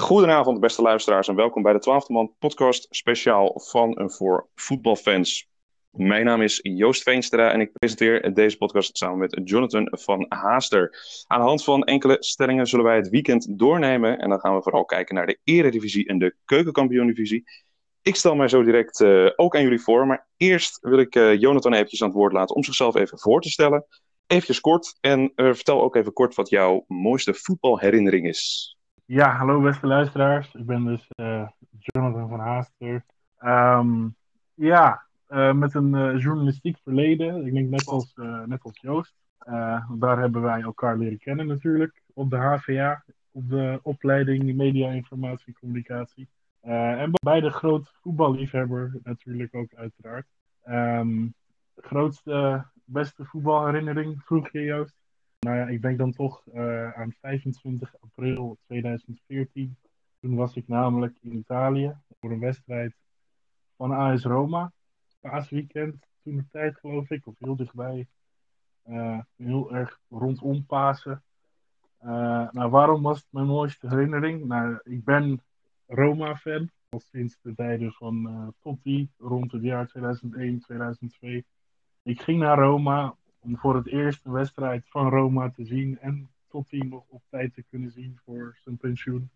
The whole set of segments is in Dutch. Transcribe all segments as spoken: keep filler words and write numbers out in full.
Goedenavond, beste luisteraars, en welkom bij de twaalfde Man podcast speciaal van en voor voetbalfans. Mijn naam is Joost Veenstra en ik presenteer deze podcast samen met Jonathan van Haaster. Aan de hand van enkele stellingen zullen wij het weekend doornemen en dan gaan we vooral kijken naar de Eredivisie en de Keukenkampioen-divisie. Ik stel mij zo direct uh, ook aan jullie voor, maar eerst wil ik uh, Jonathan eventjes aan het woord laten om zichzelf even voor te stellen. Eventjes kort en uh, vertel ook even kort wat jouw mooiste voetbalherinnering is. Ja, hallo beste luisteraars. Ik ben dus uh, Jonathan van Haaster. Um, ja, uh, met een uh, journalistiek verleden. Ik denk net als, uh, net als Joost. Uh, daar hebben wij elkaar leren kennen natuurlijk. Op de H V A, op de opleiding Media, Informatie, Communicatie. Uh, en beide groot voetballiefhebber natuurlijk ook uiteraard. Um, grootste, beste voetbalherinnering vroeg je Joost? Nou ja, ik denk dan toch uh, aan vijfentwintig april tweeduizend veertien. Toen was ik namelijk in Italië voor een wedstrijd van A S Roma. Paasweekend, toen de tijd geloof ik, of heel dichtbij. Uh, heel erg rondom Pasen. Uh, nou, waarom was het mijn mooiste herinnering? Nou, ik ben Roma-fan. Al sinds de tijden van uh, Totti, rond het jaar tweeduizend één, tweeduizend twee. Ik ging naar Roma om voor het eerst een wedstrijd van Roma te zien en Totti nog op tijd te kunnen zien voor zijn pensioen.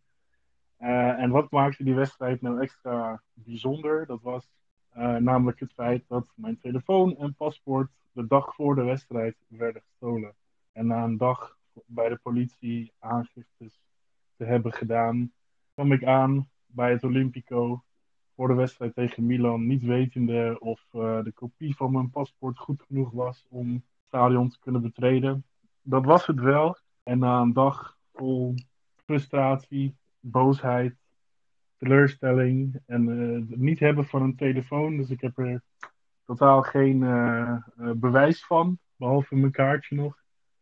Uh, en wat maakte die wedstrijd nou extra bijzonder? Dat was uh, namelijk het feit dat mijn telefoon en paspoort de dag voor de wedstrijd werden gestolen. En na een dag bij de politie aangiftes te hebben gedaan, kwam ik aan bij het Olympico voor de wedstrijd tegen Milan, niet wetende of uh, de kopie van mijn paspoort goed genoeg was om het stadion te kunnen betreden. Dat was het wel. En na een dag vol frustratie, boosheid, teleurstelling en uh, het niet hebben van een telefoon, dus ik heb er totaal geen uh, uh, bewijs van, behalve mijn kaartje nog,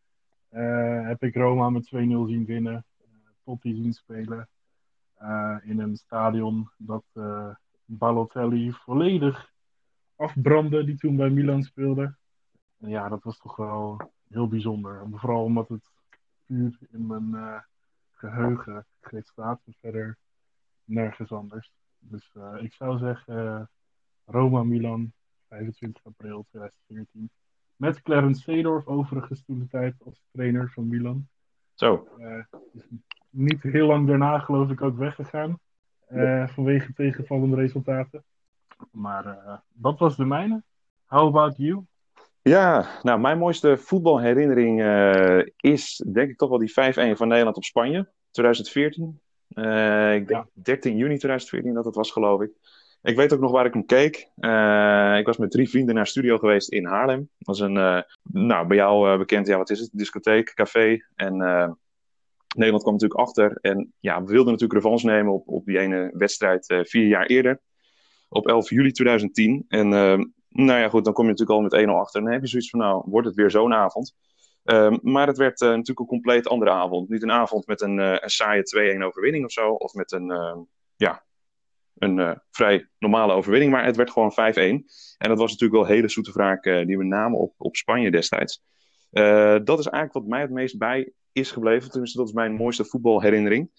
uh, heb ik Roma met twee nul zien winnen, uh, Totti zien spelen uh, in een stadion dat Uh, Balotelli volledig afbrandde, die toen bij Milan speelde. En ja, dat was toch wel heel bijzonder. En vooral omdat het puur in mijn uh, geheugen gegrift staat en verder nergens anders. Dus uh, ik zou zeggen uh, Roma-Milan, vijfentwintig april tweeduizend veertien. Met Clarence Seedorf overigens toen de tijd als trainer van Milan. Zo. Uh, is niet heel lang daarna geloof ik ook weggegaan. Uh, vanwege tegenvallende resultaten. Maar uh, dat was de mijne. How about you? Ja, nou, mijn mooiste voetbalherinnering uh, is denk ik toch wel die vijf-een van Nederland op Spanje, tweeduizend veertien. Uh, ik denk ja. dertien juni tweeduizend veertien dat het was, geloof ik. Ik weet ook nog waar ik hem keek. Uh, ik was met drie vrienden naar studio geweest in Haarlem. Dat was een, uh, nou, bij jou uh, bekend, ja, wat is het? Discotheek, café. En uh, Nederland kwam natuurlijk achter. En ja, we wilden natuurlijk revanche nemen op, op die ene wedstrijd uh, vier jaar eerder. Op elf juli tweeduizend tien. En uh, nou ja, goed, dan kom je natuurlijk al met één nul achter. En dan heb je zoiets van, nou, wordt het weer zo'n avond. Uh, maar het werd uh, natuurlijk een compleet andere avond. Niet een avond met een, uh, een saaie twee-een overwinning of zo. Of met een, uh, ja, een uh, vrij normale overwinning. Maar het werd gewoon vijf-een. En dat was natuurlijk wel hele zoete wraak uh, die we namen op, op Spanje destijds. Uh, dat is eigenlijk wat mij het meest bij is gebleven. Tenminste, dat is mijn mooiste voetbalherinnering.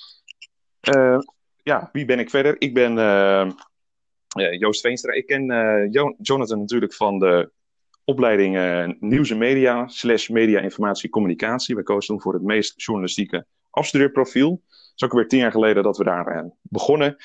Uh, ja, wie ben ik verder? Ik ben uh, uh, Joost Veenstra. Ik ken uh, jo- Jonathan natuurlijk van de opleiding uh, Nieuws en Media slash Media, Informatie, Communicatie. We kozen toen voor het meest journalistieke afstudeerprofiel. Het is ook weer tien jaar geleden dat we daar uh, begonnen.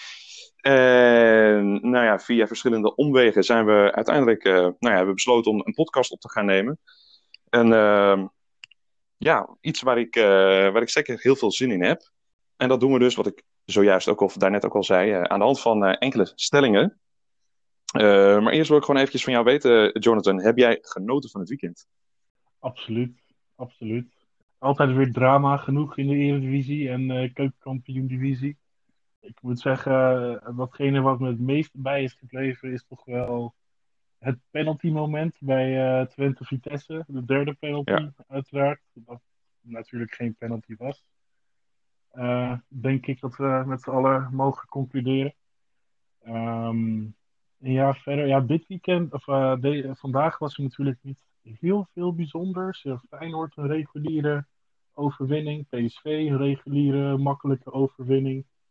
En nou ja, via verschillende omwegen zijn we uiteindelijk uh, nou ja, hebben we besloten om een podcast op te gaan nemen. En uh, ja, iets waar ik, uh, waar ik zeker heel veel zin in heb. En dat doen we dus, wat ik zojuist ook al, daarnet ook al zei, uh, aan de hand van uh, enkele stellingen. Uh, maar eerst wil ik gewoon eventjes van jou weten, Jonathan, heb jij genoten van het weekend? Absoluut, absoluut. Altijd weer drama genoeg in de Eredivisie en uh, Keukenkampioen-divisie. Ik moet zeggen, uh, watgene wat me het meest bij is gebleven is toch wel het penalty-moment bij uh, Twente Vitesse. De derde penalty, ja. Uiteraard. Dat natuurlijk geen penalty was. Uh, denk ik dat we met z'n allen mogen concluderen. Um, ja, verder, ja, dit weekend, of uh, de, vandaag was er natuurlijk niet heel veel bijzonders. Uh, Feyenoord een reguliere overwinning, P S V een reguliere, makkelijke overwinning.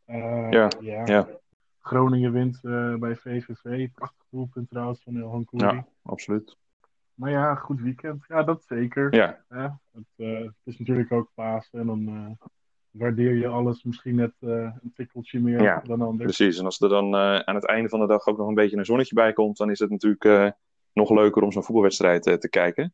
Uh, Ja, ja. ja, Groningen wint uh, bij V V V. Prachtig doelpunt trouwens van Ilhan Koeri. ja, absoluut. Maar ja, goed weekend. Ja, dat zeker. Ja, Ja, het, uh, het is natuurlijk ook Pasen. En dan uh, waardeer je alles misschien net uh, een tikkeltje meer ja, dan anders. precies. En als er dan uh, aan het einde van de dag ook nog een beetje een zonnetje bij komt, dan is het natuurlijk uh, nog leuker om zo'n voetbalwedstrijd uh, te kijken.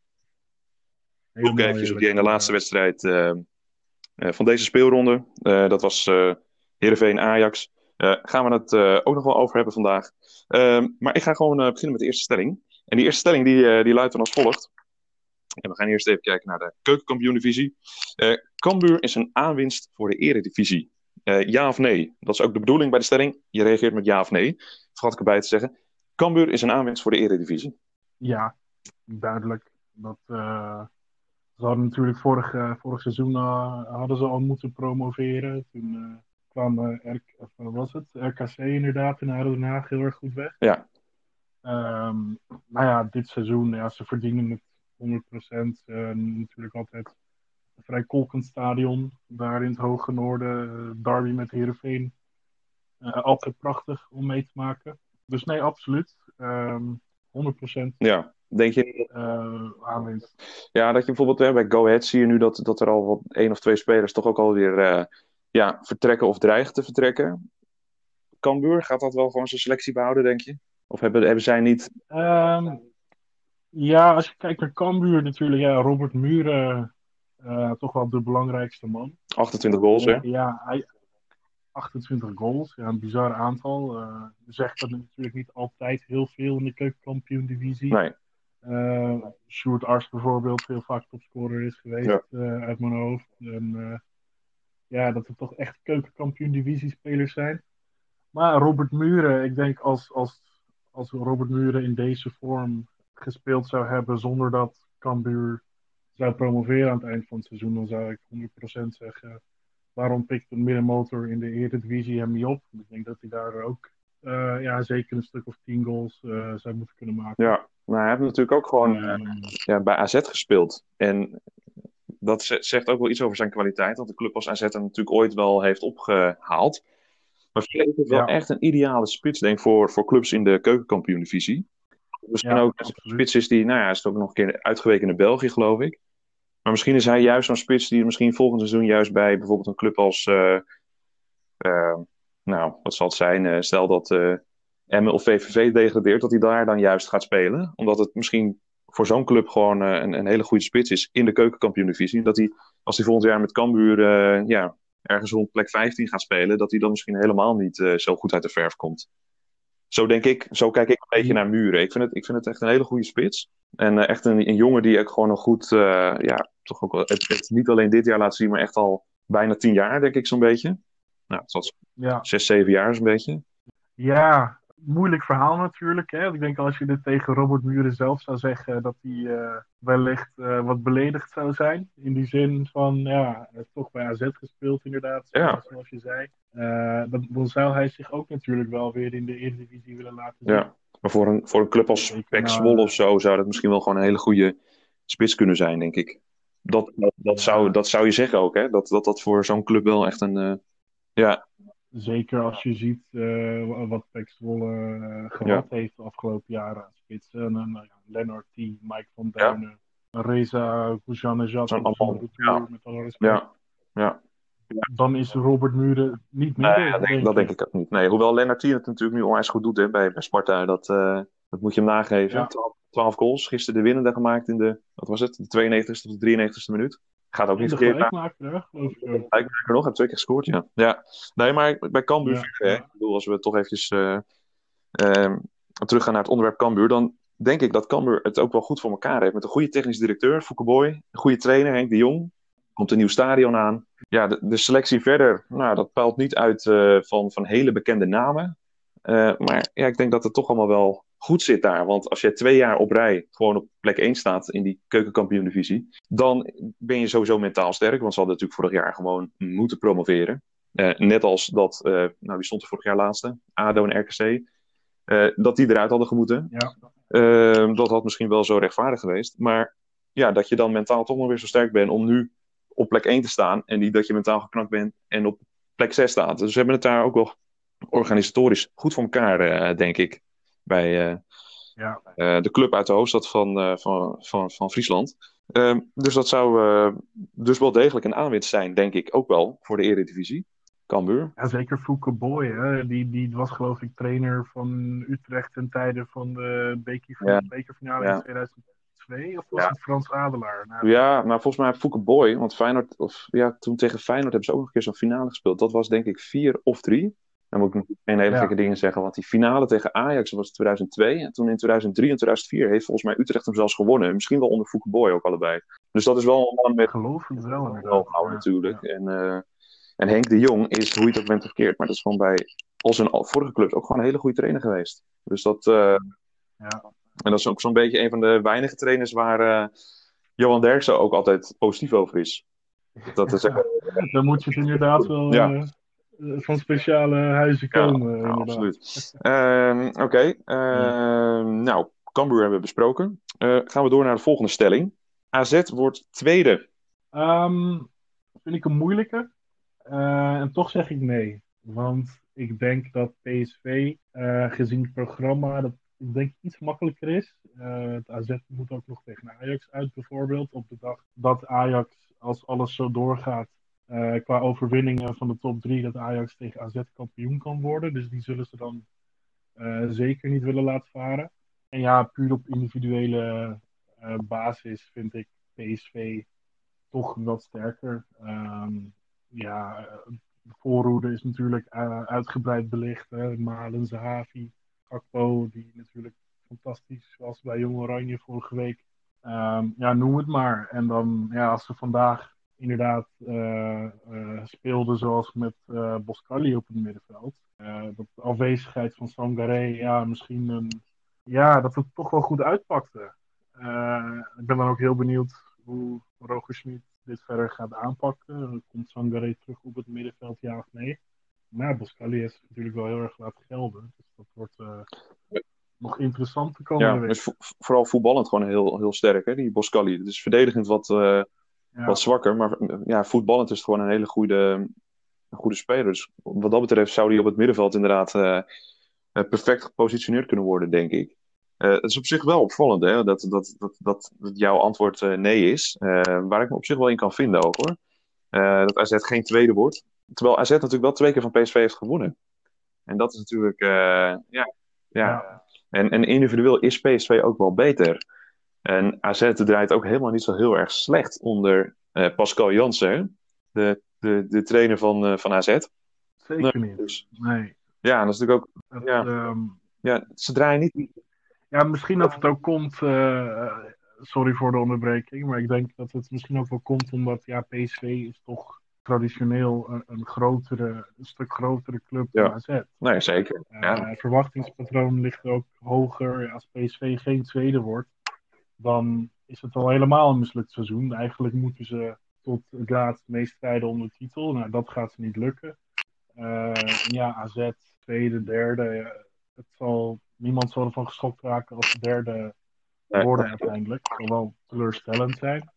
Ook even op die ene laatste wedstrijd uh, uh, van deze speelronde. Uh, dat was uh, Heerenveen-Ajax. Uh, gaan we het uh, ook nog wel over hebben vandaag. Uh, maar ik ga gewoon uh, beginnen met de eerste stelling. En die eerste stelling die, uh, die luidt dan als volgt. En we gaan eerst even kijken naar de keukenkampioen-divisie. Uh, Cambuur is een aanwinst voor de eredivisie. Uh, ja of nee? Dat is ook de bedoeling bij de stelling. Je reageert met ja of nee. Vergat ik erbij te zeggen. Cambuur is een aanwinst voor de eredivisie. Ja, duidelijk. Dat, uh, ze hadden natuurlijk vorig, uh, vorig seizoen uh, hadden ze al moeten promoveren. Toen uh, kwam uh, R- of, wat was het? R K C inderdaad in Aden Den Haag heel erg goed weg. Ja. Um, nou ja, dit seizoen, ja, ze verdienen het honderd procent. Uh, natuurlijk altijd een vrij kolkend stadion. Daar in het hoge noorden. Uh, derby met Heerenveen. Uh, altijd prachtig om mee te maken. Dus nee, absoluut. Um, honderd procent. Ja, denk je... Uh, aanwinst. Ja, dat je bijvoorbeeld hè, bij Go Ahead zie je nu dat, dat er al wat één of twee spelers toch ook alweer uh, ja, vertrekken of dreigen te vertrekken. Cambuur, gaat dat wel gewoon zijn selectie behouden, denk je? Of hebben, hebben zij niet... Um, ja, als je kijkt naar Cambuur natuurlijk, ja, Robert Muren, uh, toch wel de belangrijkste man. achtentwintig goals, hè? Ja, hij, achtentwintig goals, ja, een bizar aantal. Uh, zegt dat natuurlijk niet altijd heel veel in de keukenkampioen-divisie. Nee. Uh, Sjoerd Ars bijvoorbeeld, heel vaak topscorer is geweest, ja. uh, uit mijn hoofd. En uh, ja, dat er toch echt keukenkampioen-divisie-spelers zijn. Maar Robert Muren, ik denk als, als, als Robert Muren in deze vorm gespeeld zou hebben zonder dat Cambuur zou promoveren aan het eind van het seizoen, dan zou ik honderd procent zeggen, waarom pikt een middenmotor in de Eredivisie hem niet op? Ik denk dat hij daar ook uh, ja, zeker een stuk of tien goals uh, zou moeten kunnen maken. Ja, maar hij heeft natuurlijk ook gewoon uh, ja, bij A Z gespeeld. En dat zegt ook wel iets over zijn kwaliteit, want de club als A Z hem natuurlijk ooit wel heeft opgehaald. Maar vind ik het wel ja. echt een ideale spits, denk ik, voor, voor clubs in de keukenkampioen-divisie. Misschien ja, ook een spits is die, nou ja, is ook nog een keer uitgeweken in België, geloof ik. Maar misschien is hij juist zo'n spits die misschien volgend seizoen juist bij bijvoorbeeld een club als, uh, uh, nou, wat zal het zijn? Uh, stel dat uh, Emmen of V V V degradeert, dat hij daar dan juist gaat spelen. Omdat het misschien voor zo'n club gewoon uh, een, een hele goede spits is in de keukenkampioen-divisie. Dat hij, als hij volgend jaar met Cambuur, uh, ja, ergens rond plek vijftien gaat spelen, dat hij dan misschien helemaal niet uh, zo goed uit de verf komt. Zo denk ik, zo kijk ik een beetje naar Muren. Ik vind het, ik vind het echt een hele goede spits. En uh, echt een, een jongen die ook gewoon nog goed, uh, ja, toch ook wel, het, het niet alleen dit jaar laat zien, maar echt al bijna tien jaar, denk ik zo'n beetje. Nou, het was ja. zes, zeven jaar zo'n beetje. Ja, moeilijk verhaal natuurlijk. Hè? Ik denk als je dit tegen Robert Muren zelf zou zeggen, dat hij uh, wellicht uh, wat beledigd zou zijn. In die zin van, ja, hij heeft toch bij A Z gespeeld inderdaad, ja. zoals je zei. Uh, dan, dan zou hij zich ook natuurlijk wel weer in de Eredivisie willen laten zien. Ja, maar voor een, voor een club als P E C Zwolle of zo zou dat misschien wel gewoon een hele goede spits kunnen zijn, denk ik. Dat, dat, dat, ja. zou, dat zou je zeggen ook, hè? Dat dat, dat voor zo'n club wel echt een... Uh, ja. Zeker als je ziet uh, wat P E C Zwolle uh, gehad ja. heeft de afgelopen jaren aan spitsen. Uh, uh, Lennart T, Mike van Duinen, ja. Reza Goujanejad, ja. met alle respect. Ja, ja. Dan is Robert Muren niet meer. Nee, dat, denk, denk, dat denk ik ook niet. Nee, hoewel Lennart T het natuurlijk nu onwijs goed doet hè, bij, bij Sparta. Dat, uh, dat moet je hem nageven. Ja. twaalf goals, gisteren de winnende gemaakt in de, wat was het, de tweeënnegentigste of de drieënnegentigste minuut. Gaat ook niet verkeerd. De gelijkmaker, geloof ik. Gelijkmaker nog, heeft twee keer gescoord, ja. ja. Nee, maar bij Cambuur, ja, hè, ja. ik bedoel, als we toch eventjes uh, uh, teruggaan naar het onderwerp Cambuur, dan denk ik dat Cambuur het ook wel goed voor elkaar heeft. Met een goede technisch directeur, Fouke Boy, een goede trainer, Henk de Jong. Komt een nieuw stadion aan. Ja, de, de selectie verder, nou, dat puilt niet uit uh, van, van hele bekende namen. Uh, maar ja, ik denk dat het toch allemaal wel goed zit daar. Want als je twee jaar op rij gewoon op plek één staat in die keukenkampioen-divisie, dan ben je sowieso mentaal sterk. Want ze hadden natuurlijk vorig jaar gewoon moeten promoveren. Uh, net als dat, uh, nou wie stond er vorig jaar laatste? A D O en R K C. Uh, dat die eruit hadden gemoeten. Ja. Uh, dat had misschien wel zo rechtvaardig geweest. Maar ja, dat je dan mentaal toch nog weer zo sterk bent om nu op plek één te staan. En niet dat je mentaal geknakt bent en op plek zes staat. Dus ze hebben het daar ook wel organisatorisch goed voor elkaar, uh, denk ik. Bij uh, ja. uh, de club uit de hoofdstad van, uh, van, van, van Friesland. Uh, dus dat zou uh, dus wel degelijk een aanwinst zijn, denk ik, ook wel voor de Eredivisie. Cambuur. Ja, zeker Fouke Boy. Hè? Die, die was geloof ik trainer van Utrecht ten tijde van de beker, ja. bekerfinale ja. in tweeduizend twee. Of was ja. het Frans Adelaar? Nou, ja, maar volgens mij Fouke Boy. Want Feyenoord, of, ja, toen tegen Feyenoord hebben ze ook nog een keer zo'n finale gespeeld. Dat was denk ik vier of drie. Dan moet ik nog geen hele gekke ja. dingen zeggen. Want die finale tegen Ajax was tweeduizend twee. En toen in tweeduizend drie en tweeduizend vier heeft volgens mij Utrecht hem zelfs gewonnen. Misschien wel onder Fouke Boy ook allebei. Dus dat is wel een man met... Geloof ik wel inderdaad. Wel, ja. natuurlijk. Ja. En, uh, en Henk de Jong is, hoe je het ook bent verkeerd. Maar dat is gewoon bij al zijn vorige clubs ook gewoon een hele goede trainer geweest. Dus dat... Uh, ja. En dat is ook zo'n beetje een van de weinige trainers waar uh, Johan Derksen ook altijd positief over is. Dat is echt... Dan moet je het inderdaad wel ja. uh, van speciale huizen komen. Ja, ja absoluut. uh, Oké, okay. uh, ja. nou, Cambuur hebben we besproken. Uh, gaan we door naar de volgende stelling. A Z wordt tweede. Um, vind ik een moeilijke. Uh, en toch zeg ik nee. Want ik denk dat P S V, uh, gezien het programma, dat ik denk iets makkelijker is. Uh, het A Z moet ook nog tegen Ajax uit bijvoorbeeld. Op de dag dat Ajax, als alles zo doorgaat, uh, qua overwinningen van de top drie, dat Ajax tegen A Z kampioen kan worden. Dus die zullen ze dan uh, zeker niet willen laten varen. En ja, puur op individuele uh, basis vind ik P S V toch wat sterker. Um, ja, de voorhoede is natuurlijk uh, uitgebreid belicht. Hè. Malen, Zahavi, Gakpo, die natuurlijk fantastisch was bij Jong Oranje vorige week. Um, ja, noem het maar. En dan, ja, als ze vandaag inderdaad uh, uh, speelden zoals met uh, Boskali op het middenveld. Uh, dat de afwezigheid van Sangaré, ja, misschien een... Ja, dat het toch wel goed uitpakte. Uh, ik ben dan ook heel benieuwd hoe Roger Schmid dit verder gaat aanpakken. Komt Sangaré terug op het middenveld, ja of nee? Maar Boskali heeft natuurlijk wel heel erg laten gelden. Dus dat wordt uh, nog interessant te komen. Ja, dus vo- vooral voetballend gewoon heel, heel sterk, hè, die Boskali. Het is verdedigend wat, uh, ja. wat zwakker, maar ja, voetballend is het gewoon een hele goede, een goede speler. Dus wat dat betreft zou die op het middenveld inderdaad uh, perfect gepositioneerd kunnen worden, denk ik. Uh, het is op zich wel opvallend, hè, dat, dat, dat, dat, dat jouw antwoord uh, nee is. Uh, waar ik me op zich wel in kan vinden ook, hoor. Uh, dat A Z geen tweede wordt. Terwijl A Z natuurlijk wel twee keer van P S V heeft gewonnen. En dat is natuurlijk... Uh, ja, ja. ja. En, en individueel is P S V ook wel beter. En A Z draait ook helemaal niet zo heel erg slecht onder uh, Pascal Jansen, de, de, de trainer van, uh, van A Z. Zeker nee, niet. Dus, nee. Ja, dat is natuurlijk ook... Dat, ja, um... ja, ze draaien niet... Ja, misschien dat het ook komt... Uh, sorry voor de onderbreking, maar ik denk dat het misschien ook wel komt omdat ja, P S V is toch traditioneel een, een grotere, een stuk grotere club dan ja. A Z. Nee, zeker. Ja. Uh, het verwachtingspatroon ligt ook hoger. Als P S V geen tweede wordt, dan is het al helemaal een mislukt seizoen. Eigenlijk moeten ze tot het laatst meestrijden om de titel. Nou, dat gaat ze niet lukken. Uh, ja, A Z, tweede, derde. Uh, het zal, niemand zal ervan geschokt raken als de derde nee, worden nee. uiteindelijk. Het zal wel teleurstellend zijn.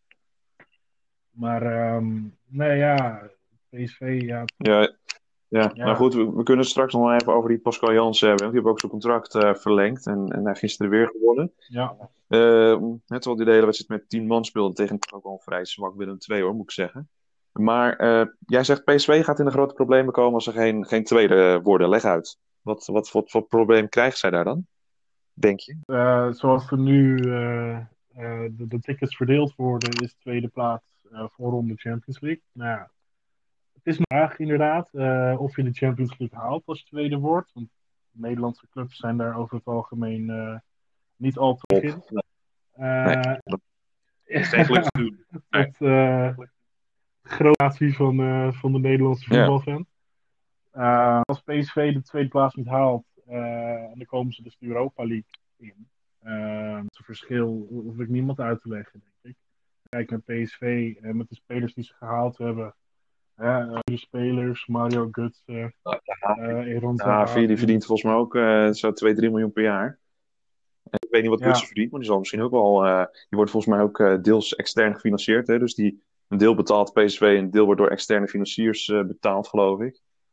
Maar um, nee, ja, P S V, ja... Ja, ja. ja. Nou goed, we, we kunnen het straks nog wel even over die Pascal Jansen hebben. Die heeft ook zijn contract uh, verlengd en, en hij gisteren weer gewonnen. Ja. Uh, net terwijl die de hele wedstrijd met tien man speelde tegen ook wel een vrij zwak Willem twee, hoor, moet ik zeggen. Maar uh, jij zegt P S V gaat in de grote problemen komen als ze geen, geen tweede worden. Leg uit. Wat, wat, wat voor probleem krijgen zij daar dan? Denk je? Uh, zoals er nu uh, uh, de, de tickets verdeeld worden, is tweede plaats uh, voorronde Champions League. Nou ja, het is een vraag inderdaad uh, of je de Champions League haalt als je tweede wordt. Want Nederlandse clubs zijn daar over het algemeen uh, niet al te begin. Uh, nee, dat is eigenlijk te doen. Nee. Tot uh, grote van, uh, van de Nederlandse voetbalfan. Ja. Uh, als P S V de tweede plaats niet haalt, uh, en dan komen ze dus de Europa League in. Uh, het verschil hoef ik niemand uit te leggen, denk ik. Kijk naar P S V en met de spelers die ze gehaald hebben. Uh, de spelers, Mario Götze, uh, Eron Zahavi. Ja, die verdient volgens mij ook uh, zo twee, drie miljoen per jaar. En ik weet niet wat Götze ja. verdient, maar die zal misschien ook wel... Uh, die wordt volgens mij ook uh, deels extern gefinancierd. Hè? Dus die, een deel betaalt P S V en een deel wordt door externe financiers uh, betaald, geloof ik.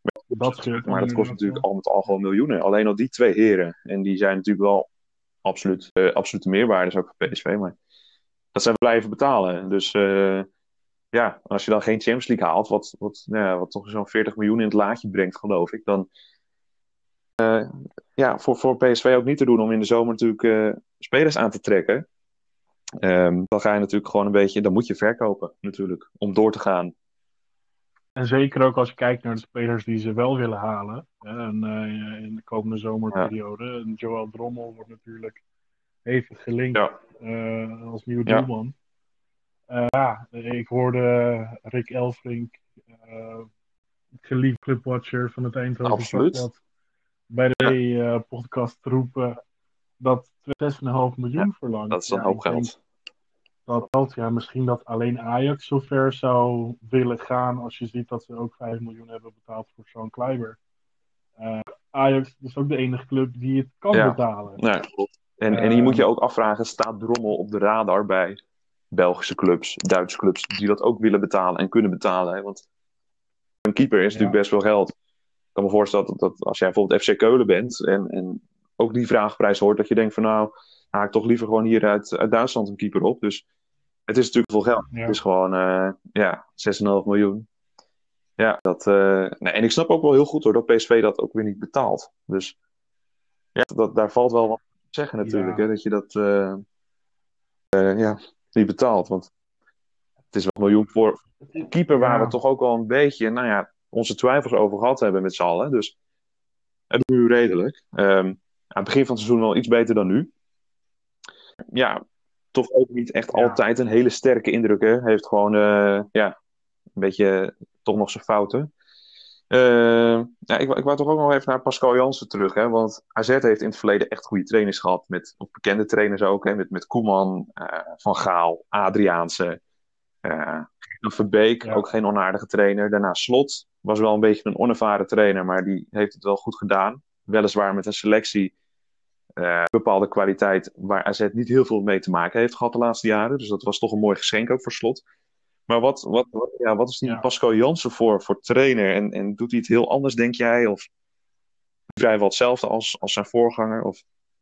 Dat scheelt dan Maar dat kost inderdaad natuurlijk wel. al met al gewoon miljoenen. Alleen al die twee heren. En die zijn natuurlijk wel absoluut, uh, absolute meerwaardes ook voor P S V. Maar dat zijn blijven betalen. Dus uh, ja, als je dan geen Champions League haalt, wat, wat, nou ja, wat toch zo'n veertig miljoen in het laadje brengt, geloof ik, dan uh, ja, voor, voor P S V ook niet te doen om in de zomer natuurlijk uh, spelers aan te trekken. Um, dan ga je natuurlijk gewoon een beetje, dan moet je verkopen natuurlijk, om door te gaan. En zeker ook als je kijkt naar de spelers die ze wel willen halen. Hè, en, uh, in de komende zomerperiode. Ja. En Joël Drommel wordt natuurlijk hevig gelinkt ja. uh, als nieuwe ja. doelman. Uh, ja, ik hoorde Rick Elfrink, uh, geliefd clubwatcher van het Eindhoven Dagblad, bij de ja. uh, podcast roepen dat zes komma vijf miljoen ja, verlangt. Dat is een ja, hoop geld. Dat geld, ja, misschien dat alleen Ajax zover zou willen gaan als je ziet dat ze ook vijf miljoen hebben betaald voor Sean Kleiber. Uh, Ajax is ook de enige club die het kan ja. betalen. Ja, en, uh, en hier moet je ook afvragen, staat Drommel op de radar bij Belgische clubs, Duitse clubs, die dat ook willen betalen en kunnen betalen? Hè? Want een keeper is ja. natuurlijk best veel geld. Ik kan me voorstellen dat, dat als jij bijvoorbeeld F C Keulen bent en, en ook die vraagprijs hoort, dat je denkt van nou, haak ik toch liever gewoon hier uit, uit Duitsland een keeper op. Dus het is natuurlijk veel geld. Ja. Het is gewoon uh, ja, zes komma vijf miljoen. Ja, dat, uh, nee, en ik snap ook wel heel goed hoor, dat P S V dat ook weer niet betaalt. Dus ja, dat, daar valt wel wat te zeggen natuurlijk, ja. hè, dat je dat uh, uh, ja, niet betaalt. Want het is wel een miljoen voor een keeper waar ja. we toch ook wel een beetje, nou ja, onze twijfels over gehad hebben met z'n allen. Dus het is nu redelijk. Um, aan het begin van het seizoen wel iets beter dan nu. Ja, toch ook niet echt ja. altijd een hele sterke indruk. Hè. Hij heeft gewoon uh, ja, een beetje toch nog zijn fouten. Uh, ja, ik, ik wou toch ook nog even naar Pascal Jansen terug. Hè, want A Z heeft in het verleden echt goede trainers gehad. Met of bekende trainers ook. Hè, met, met Koeman, uh, Van Gaal, Adriaanse. Uh, Verbeek, ja. ook geen onaardige trainer. Daarna Slot, was wel een beetje een onervaren trainer. Maar die heeft het wel goed gedaan. Weliswaar met een selectie. Uh, bepaalde kwaliteit waar A Z niet heel veel mee te maken heeft gehad de laatste jaren. Dus dat was toch een mooi geschenk ook voor Slot. Maar wat, wat, wat, ja, wat is die ja. Pascal Jansen voor, voor trainer? En, en doet hij het heel anders, denk jij? Of vrijwel hetzelfde als, als zijn voorganger? Of...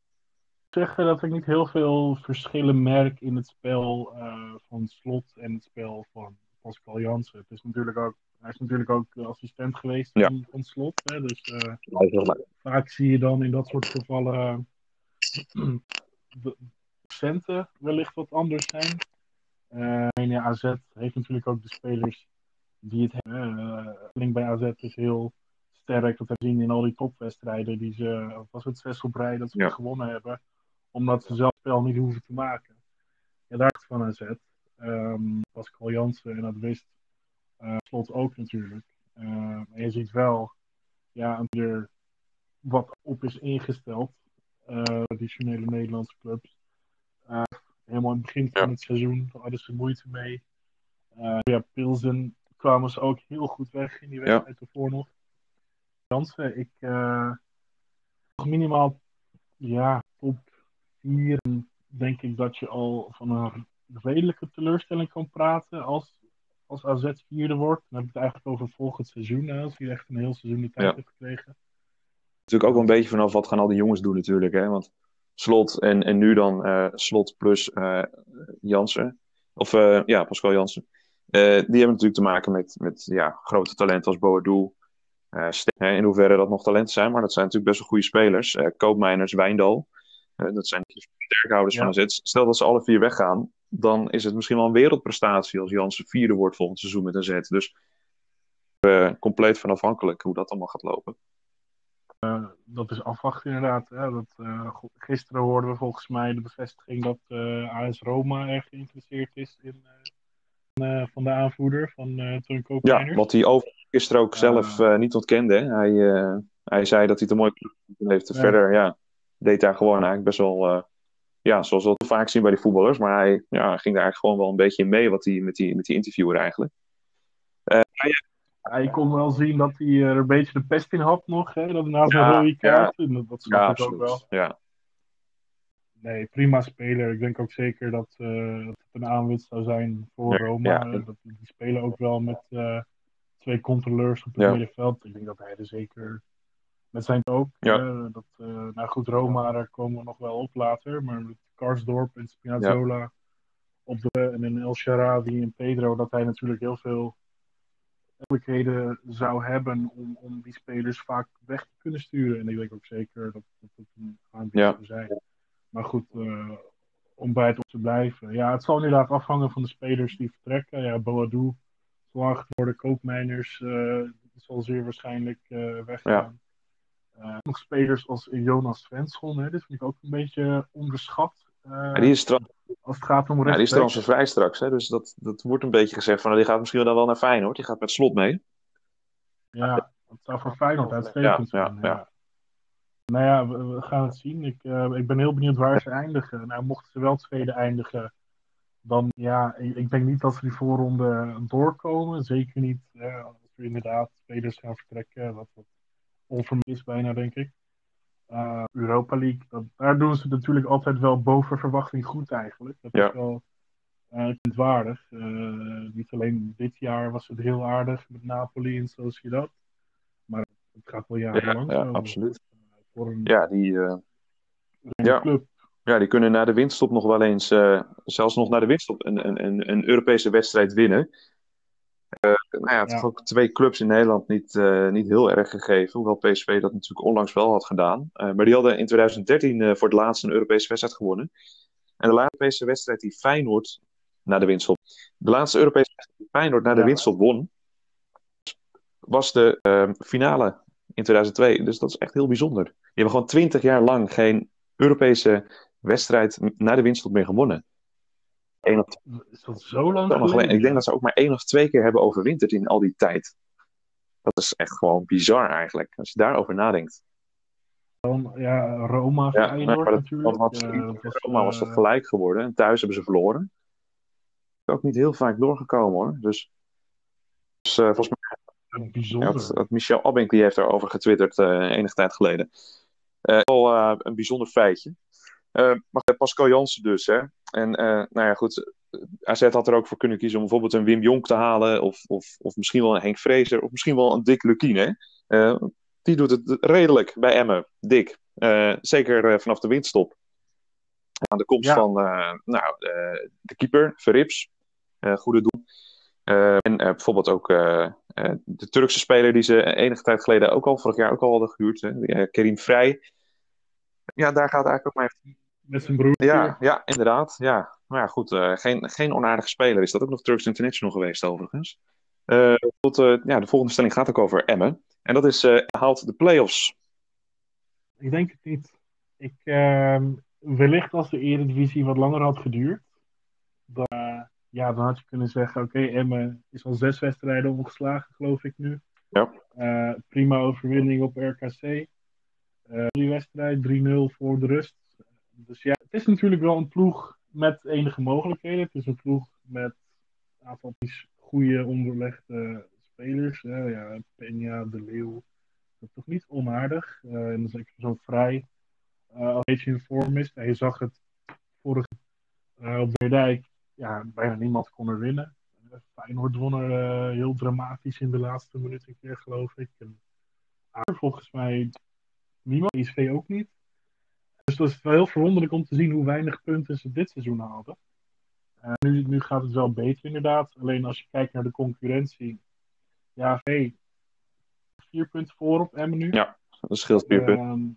Ik zeg dat ik niet heel veel verschillen merk in het spel uh, van Slot en het spel van Pascal Jansen. Het is natuurlijk ook, hij is natuurlijk ook assistent geweest ja. van, van Slot. Hè? Dus uh, ja, vaak zie je dan in dat soort gevallen uh, de procenten wellicht wat anders zijn. Uh, en ja, A Z heeft natuurlijk ook de spelers die het hebben. Uh, link bij A Z is heel sterk. Dat hebben we zien in al die topwedstrijden die ze, of was het zes op rij dat ze ja. gewonnen hebben. Omdat ze zelf het spel niet hoeven te maken. Ja, daar is het van A Z. Um, Pascal Jansen en dat wist uh, Slot ook natuurlijk. Uh, en je ziet wel ja, er wat op is ingesteld. Uh, traditionele Nederlandse clubs. Uh, helemaal in het begin van ja. het seizoen hadden ze moeite mee. Uh, ja, Pilsen kwamen ze ook heel goed weg in die wedstrijd ja. ervoor nog. Jansen, ik uh, minimaal ja, top vier denk ik dat je al van een redelijke teleurstelling kan praten als, als A Z vierde wordt. Dan heb ik het eigenlijk over volgend seizoen, hè, als je echt een heel seizoen de tijd ja. hebt gekregen. Natuurlijk ook wel een beetje vanaf wat gaan al die jongens doen natuurlijk, hè, want Slot en, en nu dan uh, Slot plus uh, Jansen. Of uh, ja, Pascal Jansen. Uh, die hebben natuurlijk te maken met, met ja, grote talenten als Boadu. Uh, Sten, in hoeverre dat nog talenten zijn, maar dat zijn natuurlijk best wel goede spelers. Uh, Koopmeiners, Wijndal. Uh, dat zijn de sterkhouders ja. van A Z. Stel dat ze alle vier weggaan, dan is het misschien wel een wereldprestatie als Jansen vierde wordt volgend seizoen met A Z. Dus uh, compleet van afhankelijk hoe dat allemaal gaat lopen. Uh, dat is afwachten inderdaad. Hè. Dat, uh, gisteren hoorden we volgens mij de bevestiging dat uh, A S Roma erg geïnteresseerd is in, uh, uh, van de aanvoerder van uh, Teun Koopmeiners. Ja, wat hij over gisteren ook uh, zelf uh, niet ontkende. Hè. Hij, uh, hij zei dat hij het een mooi heeft. Ja. Verder ja, deed daar gewoon eigenlijk best wel, uh, ja, zoals we dat vaak zien bij die voetballers. Maar hij ja, ging daar eigenlijk gewoon wel een beetje in mee wat hij, met, die, met die interviewer eigenlijk. Uh, ja, Ja, je kon wel zien dat hij er een beetje de pest in had nog. Hè? Dat na zijn ja, rode kaart. Ja. Dat, dat snap ja, ik absoluut. Ook wel. Ja. Nee, prima speler. Ik denk ook zeker dat, uh, dat het een aanwinst zou zijn voor ja, Roma. Ja. Dat, die spelen ook wel met uh, twee controleurs op het Ja. middenveld. Ik denk dat hij er zeker met zijn ook. Ja. Uh, dat, uh, nou goed, Roma, daar komen we nog wel op later. Maar met Karsdorp en Spinazzola ja. op de en in El Shaarawy en Pedro, dat hij natuurlijk heel veel mogelijkheden zou hebben om, om die spelers vaak weg te kunnen sturen. En ik denk ook zeker dat, dat het een aanbieding Ja. zou zijn. Maar goed, uh, om bij het op te blijven. Ja, het zal inderdaad afhangen van de spelers die vertrekken. Ja, Boadou, verwacht worden, Koopmeiners, uh, zal zeer waarschijnlijk uh, weggaan. Ja. Uh, nog spelers als Jonas Svensson, hè, dit vind ik ook een beetje onderschat. Uh, ja, die is tra- als het gaat om ja, rechtsback. die is transfervrij straks, hè, dus dat, dat wordt een beetje gezegd van, nou, die gaat misschien dan wel naar Feyenoord, die gaat met Slot mee. Ja, dat zou voor Feyenoord uitstekend ja, zijn. Ja, ja. Ja. Nou ja, we, we gaan het zien. Ik, uh, ik ben heel benieuwd waar ze eindigen. Nou, mochten ze wel tweede eindigen, dan ja, ik, ik denk niet dat ze die voorronde doorkomen. Zeker niet uh, als er inderdaad spelers gaan vertrekken, wat, wat onvermijd is bijna, denk ik. Uh, Europa League, dat, daar doen ze natuurlijk altijd wel boven verwachting goed eigenlijk. Dat ja. is wel uh, waardig. Uh, niet alleen dit jaar was het heel aardig met Napoli en Sociedad, maar het gaat wel jarenlang ja, ja, zo. absoluut. Uh, voor een, ja, die, uh, een ja. club. Ja, die kunnen na de winststop nog wel eens, uh, zelfs nog na de winststop, een, een, een Europese wedstrijd winnen. Uh, nou ja, het heeft ja. ook twee clubs in Nederland niet, uh, niet heel erg gegeven. Hoewel P S V dat natuurlijk onlangs wel had gedaan. Uh, maar die hadden in twintig dertien uh, voor het laatst een Europese wedstrijd gewonnen. En de laatste Europese wedstrijd die Feyenoord na de winststop. De laatste Europese wedstrijd die Feyenoord na de ja. winststop won, was de uh, finale in tweeduizend twee. Dus dat is echt heel bijzonder. Die hebben gewoon twintig jaar lang geen Europese wedstrijd na de winststop meer gewonnen. Of... Is dat zo lang geleden? geleden? Ik denk dat ze ook maar één of twee keer hebben overwinterd in al die tijd. Dat is echt gewoon bizar eigenlijk, als je daarover nadenkt. Dan, ja, Roma, ja, Feyenoord dat, natuurlijk. Dat was, uh, dat was, Roma uh... was dat gelijk geworden en thuis hebben ze verloren. Ook niet heel vaak doorgekomen hoor. Dus, dus uh, volgens mij... Bijzonder. Ja, dat, Michel Abink die heeft daarover getwitterd uh, enige tijd geleden. Uh, wel uh, een bijzonder feitje. Uh, maar Pascal Jansen dus, hè. En uh, nou ja, goed. A Z had er ook voor kunnen kiezen om bijvoorbeeld een Wim Jonk te halen. Of, of, of misschien wel een Henk Vrezer. Of misschien wel een Dick Lukien, hè. Uh, die doet het redelijk bij Emmen. Dick. Uh, zeker uh, vanaf de winststop. Aan de komst ja. van uh, nou, uh, de keeper, Verrips. Uh, goede doel. Uh, en uh, bijvoorbeeld ook uh, uh, de Turkse speler die ze enige tijd geleden ook al, vorig jaar ook al hadden gehuurd. Hè, uh, Kerim Vrij. Ja, daar gaat eigenlijk ook mijn... Met zijn broer. Ja, ja, inderdaad. Ja. Maar ja, goed. Uh, geen, geen onaardige speler. Is dat ook nog Turks International geweest overigens. Uh, tot, uh, ja, de volgende stelling gaat ook over Emmen. En dat is, uh, haalt de play-offs. Ik denk het niet. Ik, uh, wellicht als de Eredivisie wat langer had geduurd. Dan, uh, ja, dan had je kunnen zeggen, oké, okay, Emmen is al zes wedstrijden ongeslagen, geloof ik nu. Ja. Uh, prima overwinning op R K C. Uh, die wedstrijd drie nul voor de rust. Dus ja, het is natuurlijk wel een ploeg met enige mogelijkheden. Het is een ploeg met een aantal goede onderlegde spelers. Hè. Ja, Peña, De Leeuw. Dat is toch niet onaardig. Uh, en dan is ik zo vrij. Uh, als een beetje in vorm is. Ja, je zag het vorige uh, op Weerdijk. Ja, bijna niemand kon er winnen. Uh, Feyenoord won er uh, heel dramatisch in de laatste minuut een keer, geloof ik. En, uh, volgens mij niemand. I S V ook niet. Dus dat is wel heel verwonderlijk om te zien hoe weinig punten ze dit seizoen haalden. Uh, nu, nu gaat het wel beter inderdaad. Alleen als je kijkt naar de concurrentie. Ja, V vier punten voor op Emmen nu. Ja, dat scheelt vier punten. Um,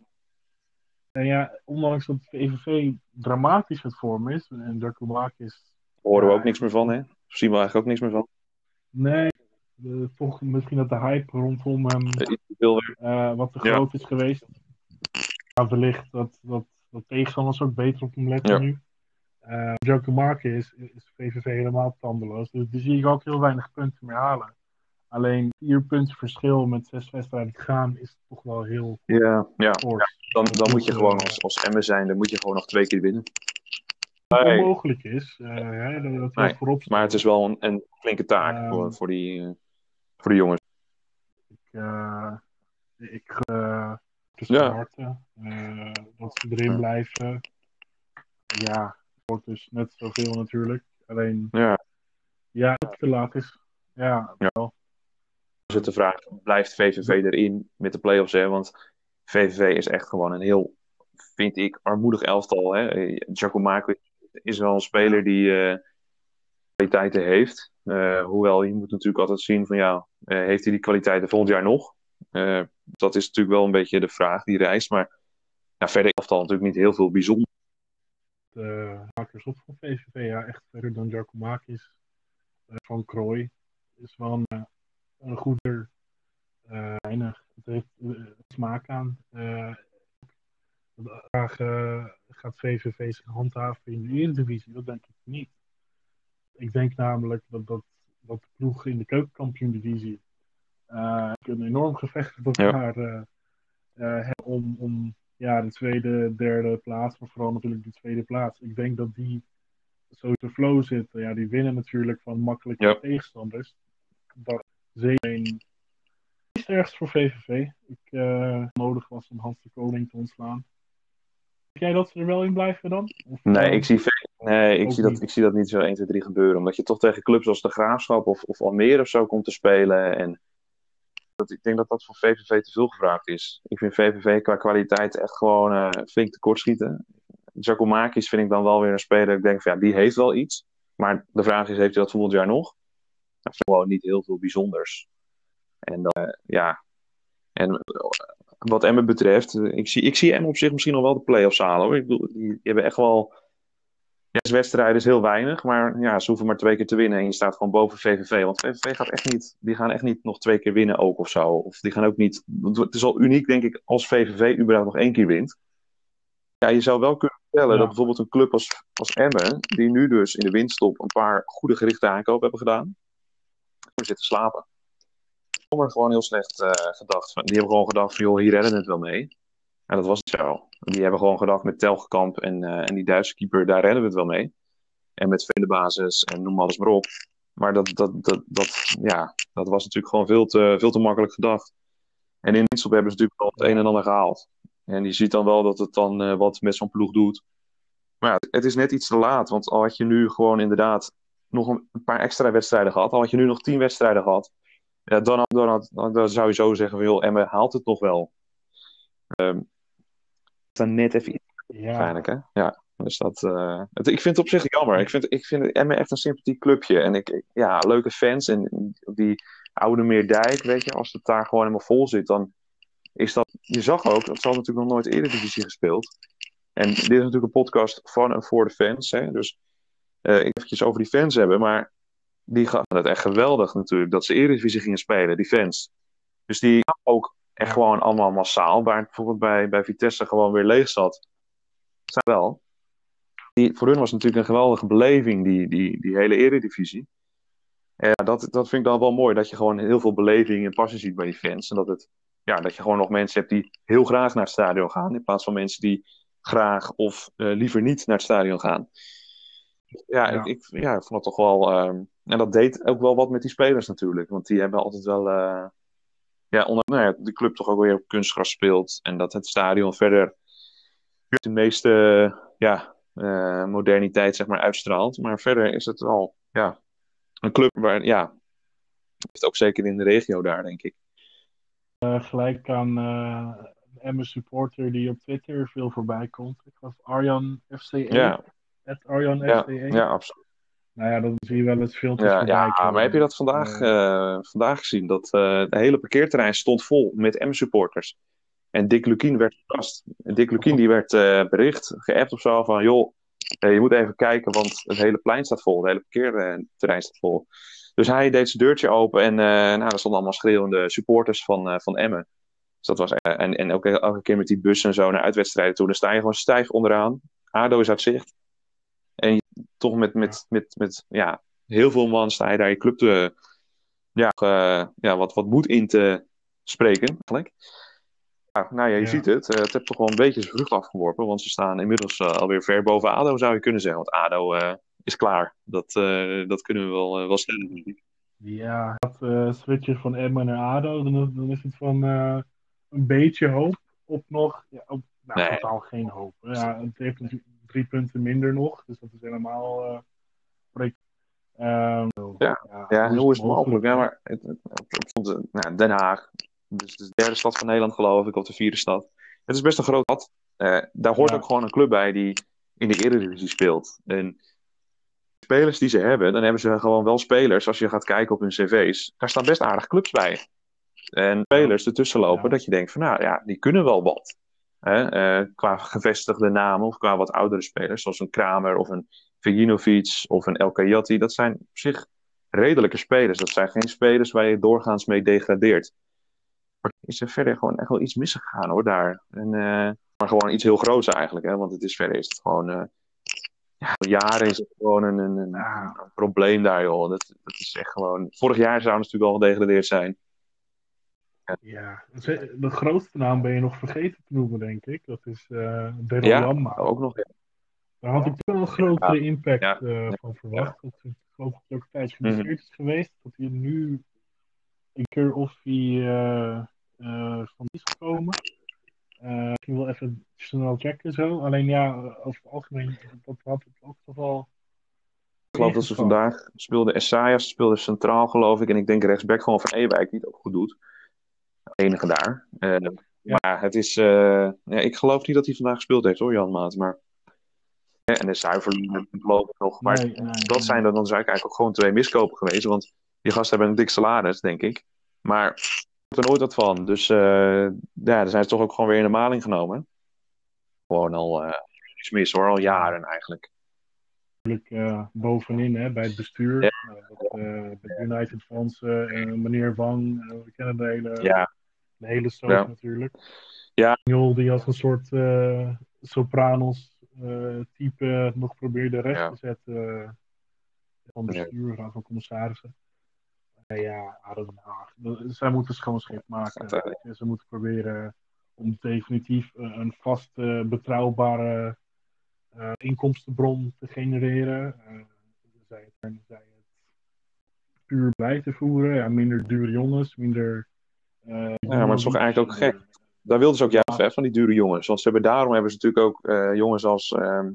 en ja, ondanks dat V V V dramatisch het vorm is. En Giacomakis... Daar horen we ja, ook niks meer van, hè? Daar zien we eigenlijk ook niks meer van. Nee, de, toch misschien dat de hype rondom hem uh, wat te groot ja. is geweest. Ja, wellicht dat, dat, dat tegenstanders ook beter op hem letten ja. nu. Uh, Giacomakis is, is V V V helemaal tandeloos. Dus die zie ik ook heel weinig punten meer halen. Alleen vier punten verschil met zes wedstrijden gaan is toch wel heel ja, ja. ja. Dan, dan moet je gewoon als, als Emmen zijn, dan moet je gewoon nog twee keer winnen. Wat nee. onmogelijk is, uh, hè, dat, dat nee, voorop maar het is wel een, een flinke taak um, voor, voor, die, uh, voor de jongens. Ik, uh, ik uh, tussen ja. harten, uh, dat ze erin ja. blijven. Ja, het wordt dus net zoveel natuurlijk. Alleen, ja, ja dat het te laat is. Ja, ja. wel. is het de vraag, blijft V V V erin met de play-offs? Hè? Want V V V is echt gewoon een heel, vind ik, armoedig elftal. Hè? Giacomakis is wel een speler Ja. die uh, kwaliteiten heeft. Uh, hoewel, je moet natuurlijk altijd zien van ja, uh, heeft hij die kwaliteiten volgend jaar nog? Uh, dat is natuurlijk wel een beetje de vraag, die reis. Maar ja, verder elftal natuurlijk niet heel veel bijzonder. De makers op van V V V, ja, echt verder dan Giacomakis. Uh, van Krooi is wel een, uh, een goeder. Uh, weinig. Het heeft uh, smaak aan. Uh, graag uh, gaat V V V zich handhaven in de Eredivisie? Dat denk ik niet. Ik denk namelijk dat, dat, dat de ploegen in de keukenkampioen-divisie uh, een enorm gevecht met elkaar uh, uh, hebben om, om ja, de tweede, derde plaats, maar vooral natuurlijk de tweede plaats. Ik denk dat die zo te flow zitten. Ja, die winnen natuurlijk van makkelijke Ja. tegenstanders. Dat zeker is ergens voor V V V. Ik uh, nodig was om Hans de Koning te ontslaan. Denk jij dat ze er wel in blijven dan? Of, nee, uh, ik zie, nee ik, zie dat, niet. ik zie dat niet zo één, twee, drie gebeuren. Omdat je toch tegen clubs als de Graafschap of, of Almere of zo komt te spelen. En dat, ik denk dat dat voor V V V te veel gevraagd is. Ik vind V V V qua kwaliteit echt gewoon uh, flink tekortschieten. Giacomakis vind ik dan wel weer een speler. Ik denk van ja, die heeft wel iets. Maar de vraag is, heeft hij dat volgend jaar nog? Dat vind ik gewoon niet heel veel bijzonders. En dan, uh, ja... En wat Emmen betreft, ik zie, ik zie Emmen op zich misschien nog wel de play-offs halen. Hoor. Ik bedoel, die, die hebben echt wel... Ja, wedstrijden is heel weinig, maar ja, ze hoeven maar twee keer te winnen en je staat gewoon boven V V V. Want V V V gaat echt niet, die gaan echt niet nog twee keer winnen ook of zo. Of die gaan ook niet... Het is al uniek, denk ik, als V V V überhaupt nog één keer wint. Ja, je zou wel kunnen vertellen ja. dat bijvoorbeeld een club als, als Emmen, die nu dus in de winststop een paar goede gerichte aankopen hebben gedaan, die zitten slapen. Er gewoon heel slecht uh, gedacht. Die hebben gewoon gedacht van, joh, hier redden we het wel mee. En dat was het zo. Die hebben gewoon gedacht met Telgekamp en, uh, en die Duitse keeper, daar redden we het wel mee. En met vele basis en noem alles maar op. Maar dat, dat, dat, dat, ja, dat was natuurlijk gewoon veel te, veel te makkelijk gedacht. En in de winststop hebben ze natuurlijk al het een en ander gehaald. En je ziet dan wel dat het dan uh, wat met zo'n ploeg doet. Maar ja, het is net iets te laat. Want al had je nu gewoon inderdaad nog een, een paar extra wedstrijden gehad. Al had je nu nog tien wedstrijden gehad. Ja, dan, dan, dan, dan, dan zou je zo zeggen van, joh, Emmen haalt het nog wel. Um, dan net even iets ja. waarschijnlijk, hè? Ja, dus dat... Uh, het, ik vind het op zich jammer. Ik vind, ik vind Emmen echt een sympathiek clubje. En ik, ja, leuke fans. En die oude Meerdijk, weet je, als het daar gewoon helemaal vol zit, dan is dat... Je zag ook, dat ze hadden natuurlijk nog nooit Eredivisie gespeeld. En dit is natuurlijk een podcast van en voor de fans, hè? Dus uh, eventjes over die fans hebben, maar die gaan het echt geweldig natuurlijk, dat ze Eredivisie gingen spelen, die fans. Dus die ook echt gewoon allemaal massaal, waar het bijvoorbeeld bij, bij Vitesse gewoon weer leeg zat. Zijn wel. Die, voor hun was het natuurlijk een geweldige beleving, die, die, die hele Eredivisie. En dat, dat vind ik dan wel mooi, dat je gewoon heel veel beleving en passie ziet bij die fans. En dat, het, ja, dat je gewoon nog mensen hebt die heel graag naar het stadion gaan, in plaats van mensen die graag of uh, liever niet naar het stadion gaan. Ja, ja. Ik, ik, ja, ik vond het toch wel... Um, en dat deed ook wel wat met die spelers natuurlijk. Want die hebben altijd wel... Uh, ja, onder, nou ja, de club toch ook weer op kunstgras speelt. En dat het stadion verder de meeste ja, uh, moderniteit zeg maar uitstraalt. Maar verder is het wel ja, een club waar... Ja, heeft ook zeker in de regio daar, denk ik. Uh, gelijk aan uh, een Emmen supporter die op Twitter veel voorbij komt. Ik was Arjan F C E. Ja. Het Arjan ja, F C E. Ja, absoluut. Nou ja, dan zie je wel eens filmpjes ja, voorbij ja, komen. Maar heb je dat vandaag, uh, uh, vandaag gezien? Dat uh, het hele parkeerterrein stond vol met Emmen-supporters. En Dick Lukien werd verrast. En Dick Lukien die werd uh, bericht, geappt of zo, van joh, uh, je moet even kijken, want het hele plein staat vol. Het hele parkeerterrein staat vol. Dus hij deed zijn deurtje open en uh, nou, er stonden allemaal schreeuwende supporters van, uh, van Emmen. Dus dat was, uh, en en ook elke keer met die bussen en zo naar uitwedstrijden toe, dan sta je gewoon stijf onderaan. ADO is uit zicht. En je, toch met, met, met, met ja, heel veel man sta je daar je club te, ja, uh, ja, wat, wat moed in te spreken. Eigenlijk. Ja, nou ja, je ja. ziet het. Uh, het heeft toch wel een beetje zijn vrucht afgeworpen. Want ze staan inmiddels uh, alweer ver boven ADO, zou je kunnen zeggen. Want ADO uh, is klaar. Dat, uh, dat kunnen we wel, uh, wel stellen. Ja, dat uh, switchen van Emmen naar ADO, dan, dan is het van uh, een beetje hoop op nog... Ja, op, nou, nee. Totaal geen hoop. Ja, het heeft natuurlijk drie punten minder nog. Dus dat is helemaal... Uh, Ehm, Ja, ja, ja, hoe is het mogelijk? Ja, hè? maar het, het, het- het vond, eh, nou, Den Haag, dus de derde stad van Nederland geloof ik, of de vierde stad. Het is best een groot stad. Eh, daar hoort ook Ja, gewoon een club bij die in de Eredivisie speelt. En spelers die ze hebben, dan hebben ze gewoon wel spelers. Als je gaat kijken op hun cv's, daar staan best aardige clubs bij. En ja, spelers ertussen lopen, ja, dat je denkt van nou ja, die kunnen wel wat. Hè? Eh, qua gevestigde namen of qua wat oudere spelers, zoals een Kramer of een Vujinovic of een El Kayati. Dat zijn op zich redelijke spelers. Dat zijn geen spelers waar je doorgaans mee degradeert. Maar is er verder gewoon echt wel iets misgegaan hoor daar. En, eh, maar gewoon iets heel groots eigenlijk, hè? Want het is verder is het gewoon. eh, ja, al jaren is het gewoon een, een, een, ja, een probleem daar, joh. Dat, dat is echt gewoon. Vorig jaar zou het natuurlijk al gedegradeerd zijn. Ja, ja. Het- De grootste naam ben je nog vergeten te noemen, denk ik. Dat is uh, Daryl ja Janmaat. ook nog. Ja, Daar had ik wel een ja, grotere impact ja. uh, van Ja. verwacht. Dat hij geloof ik ook een tijdje Mhm. geblesseerd is geweest. Dat hij nu een keer of hij uh, uh, van is gekomen. Uh, ik ging wel even snel checken zo. Alleen ja, over het algemeen, dat had ik ook toch wel Ik geloof dat ze ingeschat. vandaag speelde Essayas, speelde centraal geloof ik. En ik denk rechtsback gewoon van Ewijk, die het ook goed doet. De enige daar. Uh, Ja, maar het is... Uh, ja, ik geloof niet dat hij vandaag gespeeld heeft hoor, Jan Maat. Maar, ja, en de zuiverlingen geloof ik nog. Maar nee, nee, dat nee. zijn er dan eigenlijk ook gewoon twee miskopen geweest. Want die gasten hebben een dik salaris, denk ik. Maar er wordt er nooit wat van. Dus uh, ja, dan zijn ze toch ook gewoon weer in de maling genomen. Gewoon al uh, niks mis hoor, al jaren eigenlijk. Uh, bovenin hè, bij het bestuur. Ja, Uh, dat, uh, met United Fans, uh, meneer Wang, uh, we kennen de hele, ja, de hele soap ja. natuurlijk. Ja, Jol die als een soort uh, Sopranos uh, type nog probeerde recht ja, te zetten uh, van ja. bestuur, raad van commissarissen. Uh, ja, Aden Haag. Zij moeten schoon schip maken. Ze moeten proberen om definitief uh, een vaste, betrouwbare uh, inkomstenbron te genereren. Uh, zij, het, zij het puur bij te voeren. Ja, minder dure jongens, minder. Uh, Ja, maar het is toch eigenlijk ook gek. Daar wilden ze ook juist hè, van die dure jongens. Want ze hebben, daarom hebben ze natuurlijk ook uh, jongens als. Uh,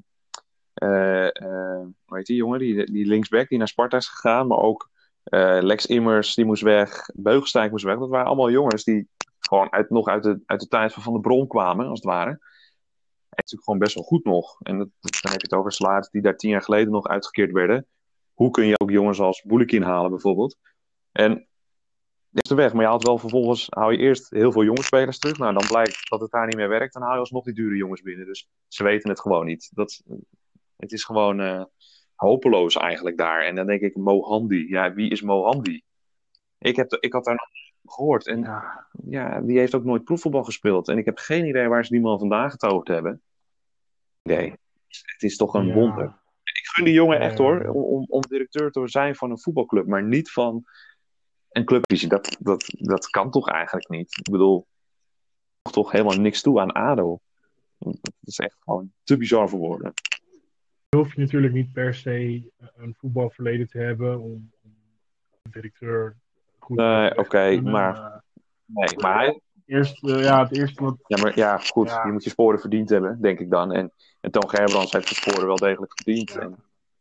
uh, uh, hoe heet die jongen? Die, die linksback die naar Sparta is gegaan. Maar ook uh, Lex Immers, die moest weg. Beugelsdijk moest weg. Dat waren allemaal jongens die gewoon uit, nog uit de, uit de tijd van Van der Brom kwamen, als het ware. En natuurlijk gewoon best wel goed nog. En dat, dan heb je het over salaris die daar tien jaar geleden nog uitgekeerd werden. Hoe kun je ook jongens als Boulik inhalen bijvoorbeeld? En is de weg, maar je haalt wel vervolgens, hou je eerst heel veel jonge spelers terug. Nou, dan blijkt dat het daar niet meer werkt, dan haal je alsnog die dure jongens binnen. Dus ze weten het gewoon niet. Dat, het is gewoon uh, hopeloos eigenlijk daar. En dan denk ik, Mohandi. Ja, wie is Mohandi? Ik, heb, ik had daar nog gehoord. En Ja. ja, die heeft ook nooit proefvoetbal gespeeld. En ik heb geen idee waar ze die man vandaag getoverd hebben. Nee, het is toch een Ja. wonder. Ik gun die jongen echt Ja. hoor, om, om directeur te zijn van een voetbalclub, maar niet van een clubvisie. Dat, dat, dat kan toch eigenlijk niet. Ik bedoel, toch helemaal niks toe aan A D O. Dat is echt gewoon te bizar voor woorden. Dan hoef je natuurlijk niet per se een voetbalverleden te hebben om, om een directeur goed Nee, te oké, okay, kunnen. maar... Uh, Nee, maar hij... Eerst, uh, ja, het eerste wat... Ja, maar ja, goed. Ja. Je moet je sporen verdiend hebben, denk ik dan. En, en Toon Gerbrands heeft de sporen wel degelijk verdiend. Ja, en,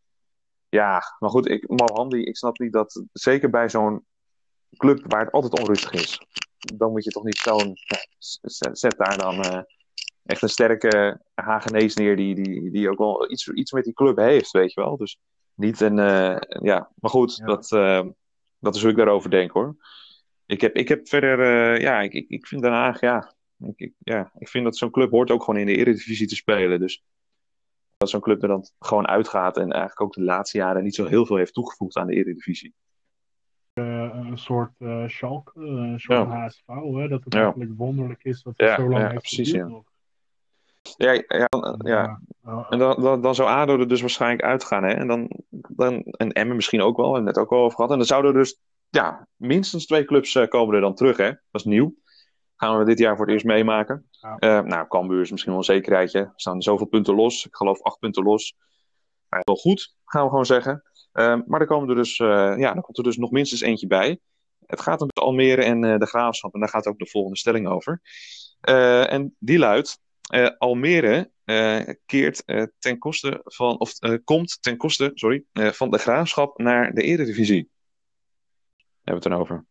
ja maar goed, ik, Mohandi, ik snap niet dat... Zeker bij zo'n club waar het altijd onrustig is. Dan moet je toch niet zo'n... Ja, zet daar dan... Uh, echt een sterke Hagenees neer die, die, die ook wel iets, iets met die club heeft, weet je wel. Dus niet een... Uh, ja, maar goed, ja. dat, uh, dat is hoe ik daarover denk, hoor. Ik heb, ik heb verder... Uh, ja, ik, ik, ik vind Den Haag, ja... Ik, ik, ja, ik vind dat zo'n club hoort ook gewoon in de Eredivisie te spelen. Dus dat zo'n club er dan gewoon uitgaat en eigenlijk ook de laatste jaren niet zo heel veel heeft toegevoegd aan de Eredivisie. Uh, een soort uh, Schalke, een soort ja. H S V, hè? Dat het ja. eigenlijk wonderlijk is dat het ja, zo lang ja, heeft precies, geduurd ja. nog. Ja, ja, ja, ja. En dan, dan, dan zou A D O er dus waarschijnlijk uitgaan. Hè? En dan, dan en Emmen misschien ook wel, en net ook al over gehad. En dan zouden er dus ja, minstens twee clubs uh, komen er dan terug. Hè? Dat is nieuw. Gaan we dit jaar voor het eerst meemaken. Ja. Uh, nou, Cambuur is misschien wel een zekerheidje. Er staan zoveel punten los. Ik geloof acht punten los. Maar wel goed, gaan we gewoon zeggen. Uh, maar er komen er dus, uh, ja, er komt er dus nog minstens eentje bij. Het gaat om Almere en uh, de Graafschap. En daar gaat ook de volgende stelling over. Uh, en die luidt... Uh, Almere eh, keert eh, ten koste van, of eh, komt ten koste, sorry, eh, van de Graafschap naar de Eredivisie. Hebben we het dan over?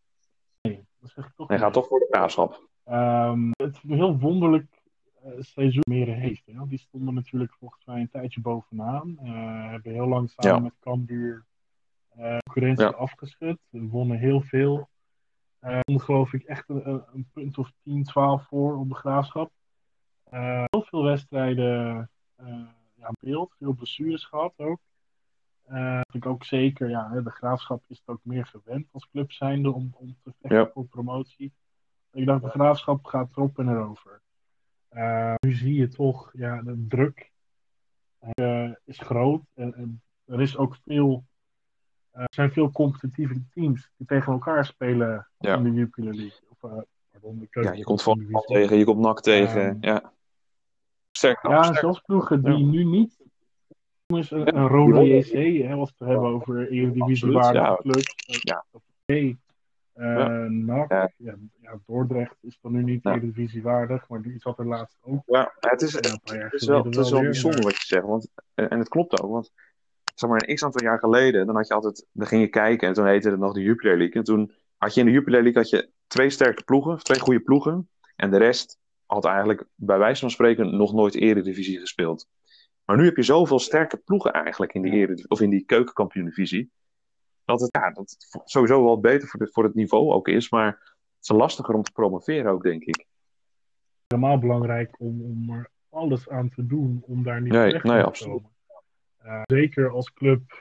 Dat zeg ik toch Hij gaat nee. toch voor de Graafschap. Ehm, het is een heel wonderlijk eh, seizoen meer heeft. Hè? Want die stonden natuurlijk volgens mij een tijdje bovenaan. Eh hebben heel lang samen Ja. met Cambuur eh concurrentie Ja. afgeschud. We wonnen heel veel. Uh, stonden geloof ik echt een, een punt of tien, twaalf voor op de Graafschap. Uh, heel veel wedstrijden uh, ja, beeld, veel blessures gehad ook. Uh, ik ook zeker, ja, de Graafschap is het ook meer gewend als club zijnde om, om te vechten Ja. voor promotie. Ik dacht, de Graafschap gaat erop en erover. Uh, nu zie je toch, ja, de druk uh, is groot. En, en er is ook veel, uh, er zijn veel competitieve teams die tegen elkaar spelen Ja. in de Jupiler League. Of, uh, pardon, de Ja, je komt van tegen, je komt N A C tegen. Um, ja, sterk. Ja, sterk. Zelfs ploegen die ja. nu niet. Is een, een Roda J C, hè, als we het hebben over Eredivisie-waardige ja. clubs. Ja. Hey, uh, N A C, ja. Ja, ja, Dordrecht is dan nu niet ja. Eredivisie-waardig, maar die zat er laatst ook. Ja, het is, ja, het is wel, het is wel bijzonder maar... wat je zegt, want, en het klopt ook, want zeg maar een x-aantal jaar geleden, dan had je altijd, dan ging je kijken en toen heette het nog de Jupiler League. En toen had je in de Jupiler League had je twee sterke ploegen, of twee goede ploegen, en de rest had eigenlijk bij wijze van spreken nog nooit Eredivisie gespeeld. Maar nu heb je zoveel sterke ploegen eigenlijk in die, Eredivisie, of in die keukenkampioen-divisie, dat het, ja, dat het sowieso wel beter voor, de, voor het niveau ook is, maar het is lastiger om te promoveren ook, denk ik. Helemaal belangrijk om, om er alles aan te doen om daar niet nee, terecht nee, te absoluut. komen. Uh, zeker als club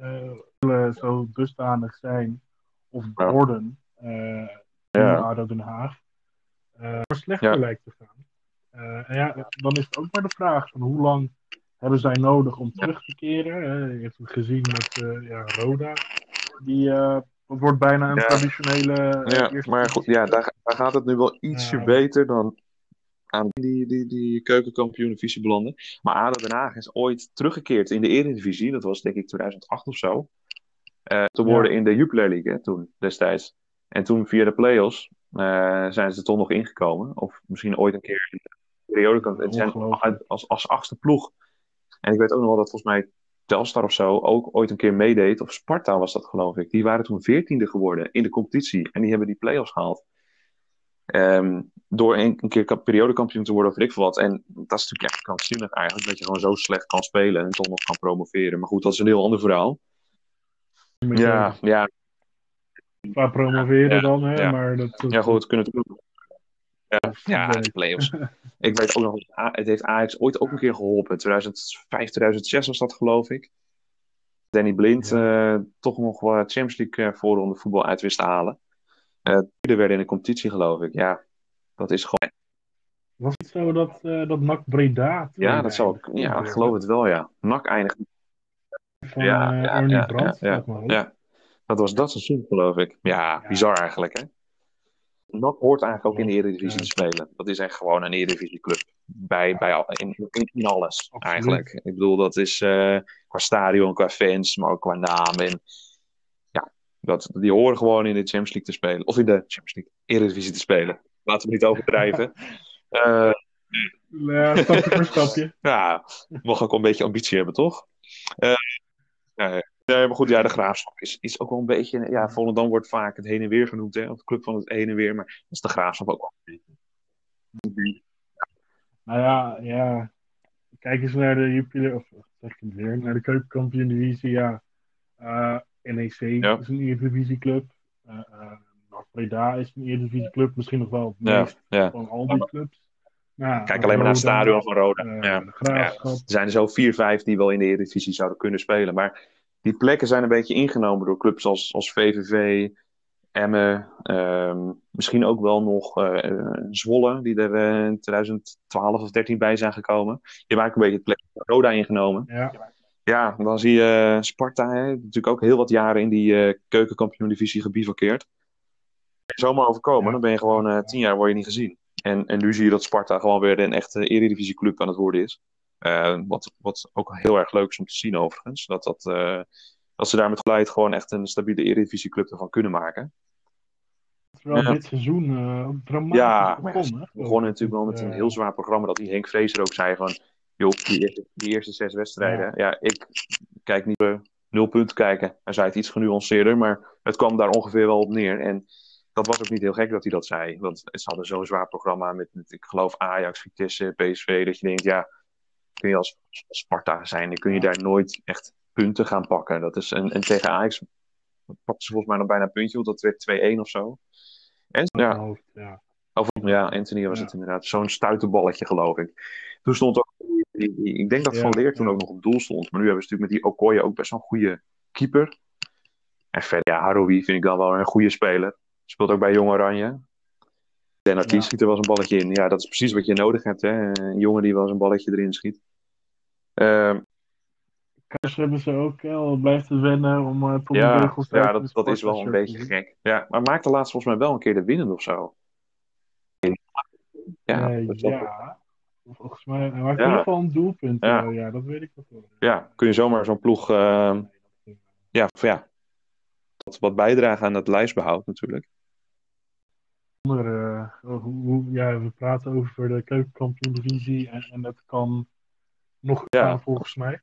uh, zo dusdanig zijn of worden uh, ja. in A D O Den Haag, uh, maar slechter ja. lijkt te gaan. Uh, en ja, dan is het ook maar de vraag van hoe lang hebben zij nodig om terug te keren. Uh, je hebt het gezien met uh, ja, Roda. Die uh, dat wordt bijna een ja. traditionele uh, ja, eerste maar goed, ja, daar, daar gaat het nu wel ietsje uh, beter dan aan die, die, die keukenkampioen-divisie belanden. Maar A D O Den Haag is ooit teruggekeerd in de Eredivisie. Dat was denk ik tweeduizend acht of zo. Uh, te worden ja. in de Jupiler League hè, toen, destijds. En toen via de play-offs uh, zijn ze er toch nog ingekomen. Of misschien ooit een keer in de periode. Het zijn als, als achtste ploeg. En ik weet ook nog wel dat volgens mij Telstar of zo ook ooit een keer meedeed. Of Sparta was dat geloof ik. Die waren toen veertiende geworden in de competitie. En die hebben die play-offs gehaald. Um, door een, een keer periodekampioen te worden of weet ik veel wat. En dat is natuurlijk echt krankzinnig eigenlijk. Dat je gewoon zo slecht kan spelen en toch nog kan promoveren. Maar goed, dat is een heel ander verhaal. Ja, ja. Qua promoveren ja, dan, hè? Ja, maar dat, dat, ja goed, kunnen we doen. Ja, ja de play-offs. Ik weet ook nog, het heeft Ajax ooit ook een keer geholpen. tweeduizend vijf, tweeduizend zes was dat geloof ik. Danny Blind ja. uh, toch nog wat Champions League voorronde voetbal uit wist te halen. Uh, er werden in de competitie geloof ik. Ja, dat is gewoon... Was het zo dat, uh, dat N A C Breda... Ja, dat zou ik... Ja, ik geloof het wel, ja. N A C eindigt... Van ja, uh, ja, Ernie ja, Brandt, ja, ja, ja. Dat was dat seizoen, geloof ik. Ja, ja. Bizar eigenlijk, hè. N A C hoort eigenlijk ook in de Eredivisie ja. te spelen. Dat is echt gewoon een Eredivisieclub. Bij, ja. bij, in, in, in alles, absoluut. Eigenlijk. Ik bedoel, dat is uh, qua stadion, qua fans, maar ook qua naam. En ja, dat, die horen gewoon in de Champions League te spelen. Of in de Champions League, Eredivisie te spelen. Laten we niet overdrijven. uh, ja, stapje voor stapje. Ja, we mogen ook wel een beetje ambitie hebben, toch? Uh, uh, Nee, maar goed, ja, de Graafschap is, is ook wel een beetje... Ja, Volendam wordt vaak het heen en weer genoemd, hè. De club van het heen en weer, maar dat is de Graafschap ook wel een beetje. Nou ja, ja. Kijk eens naar de Jupiler... Of zeg ik het weer? Naar de keukenkampioen-divisie, ja. Uh, N E C ja. is een Eredivisieclub. Uh, uh, Breda is een Eredivisieclub. Misschien nog wel het meest ja, ja. van al die clubs. Nou, Kijk alleen maar naar het stadion van Roda. Uh, ja. De Graafschap. Ja. Er zijn er zo vier, vijf die wel in de Eredivisie zouden kunnen spelen, maar... Die plekken zijn een beetje ingenomen door clubs als, als V V V, Emmen, um, misschien ook wel nog uh, Zwolle, die er uh, in tweeduizend twaalf of dertien bij zijn gekomen. Die hebben eigenlijk een beetje het plek van Roda ingenomen. Ja. Ja, dan zie je uh, Sparta, hè, natuurlijk ook heel wat jaren in die uh, keukenkampioen-divisie gebivakkeerd. Zomaar overkomen, ja. Dan ben je gewoon uh, tien jaar word je niet gezien. En, en nu zie je dat Sparta gewoon weer een echte Eredivisieclub aan het worden is. Uh, wat, wat ook heel erg leuk is om te zien overigens. Dat, dat, uh, dat ze daar met geleid gewoon echt een stabiele Eredivisieclub ervan kunnen maken. Terwijl Ja. dit seizoen uh, dramatisch Ja, maar ja, ze begonnen. begonnen natuurlijk wel met een heel zwaar programma. Dat die Henk Vrezer ook zei van... joh, die eerste, die eerste zes wedstrijden... Ja. ja, ik kijk niet uh, nul punten kijken. Hij zei het iets genuanceerder, maar het kwam daar ongeveer wel op neer. En dat was ook niet heel gek dat hij dat zei. Want ze hadden zo'n zwaar programma met, met ik geloof, Ajax, Vitesse, P S V. Dat je denkt, ja, kun je als, als Sparta zijn... dan kun je daar nooit echt punten gaan pakken. Dat is, en, en tegen Ajax pakten ze volgens mij nog bijna een puntje, want dat werd twee-een of zo. En ja... Hoofd, ja. Of, ja, Anthony was ja. het inderdaad. Zo'n stuiterballetje, geloof ik. Toen stond ook... Ik denk dat Ja, Van Leer toen ja. ook nog op doel stond. Maar nu hebben ze natuurlijk met die Okoye ook best wel een goede keeper. En verder, ja, Haroui vind ik dan wel een goede speler. Speelt ook bij Jong Oranje. Lennart Ja. Kies schiet er wel eens een balletje in. Ja, dat is precies wat je nodig hebt, hè. Een jongen die wel eens een balletje erin schiet. Uh, Kars hebben ze ook al blijft het wennen om uh, tot ja, de regelstijd ja, dat, dat is wel een beetje gek. Ja, maar maakte laatst volgens mij wel een keer de winnende of zo. Ja, uh, ja. Volgens mij, hij maakt ja. in ieder geval een doelpunt. Ja, uh, ja dat weet ik wel. Ja, kun je zomaar zo'n ploeg uh, ja, ja, wat, wat bijdragen aan het lijstbehoud natuurlijk. Uh, hoe, ja, we praten over de keukenkampioen-divisie en, en dat kan nog gaan ja. volgens mij.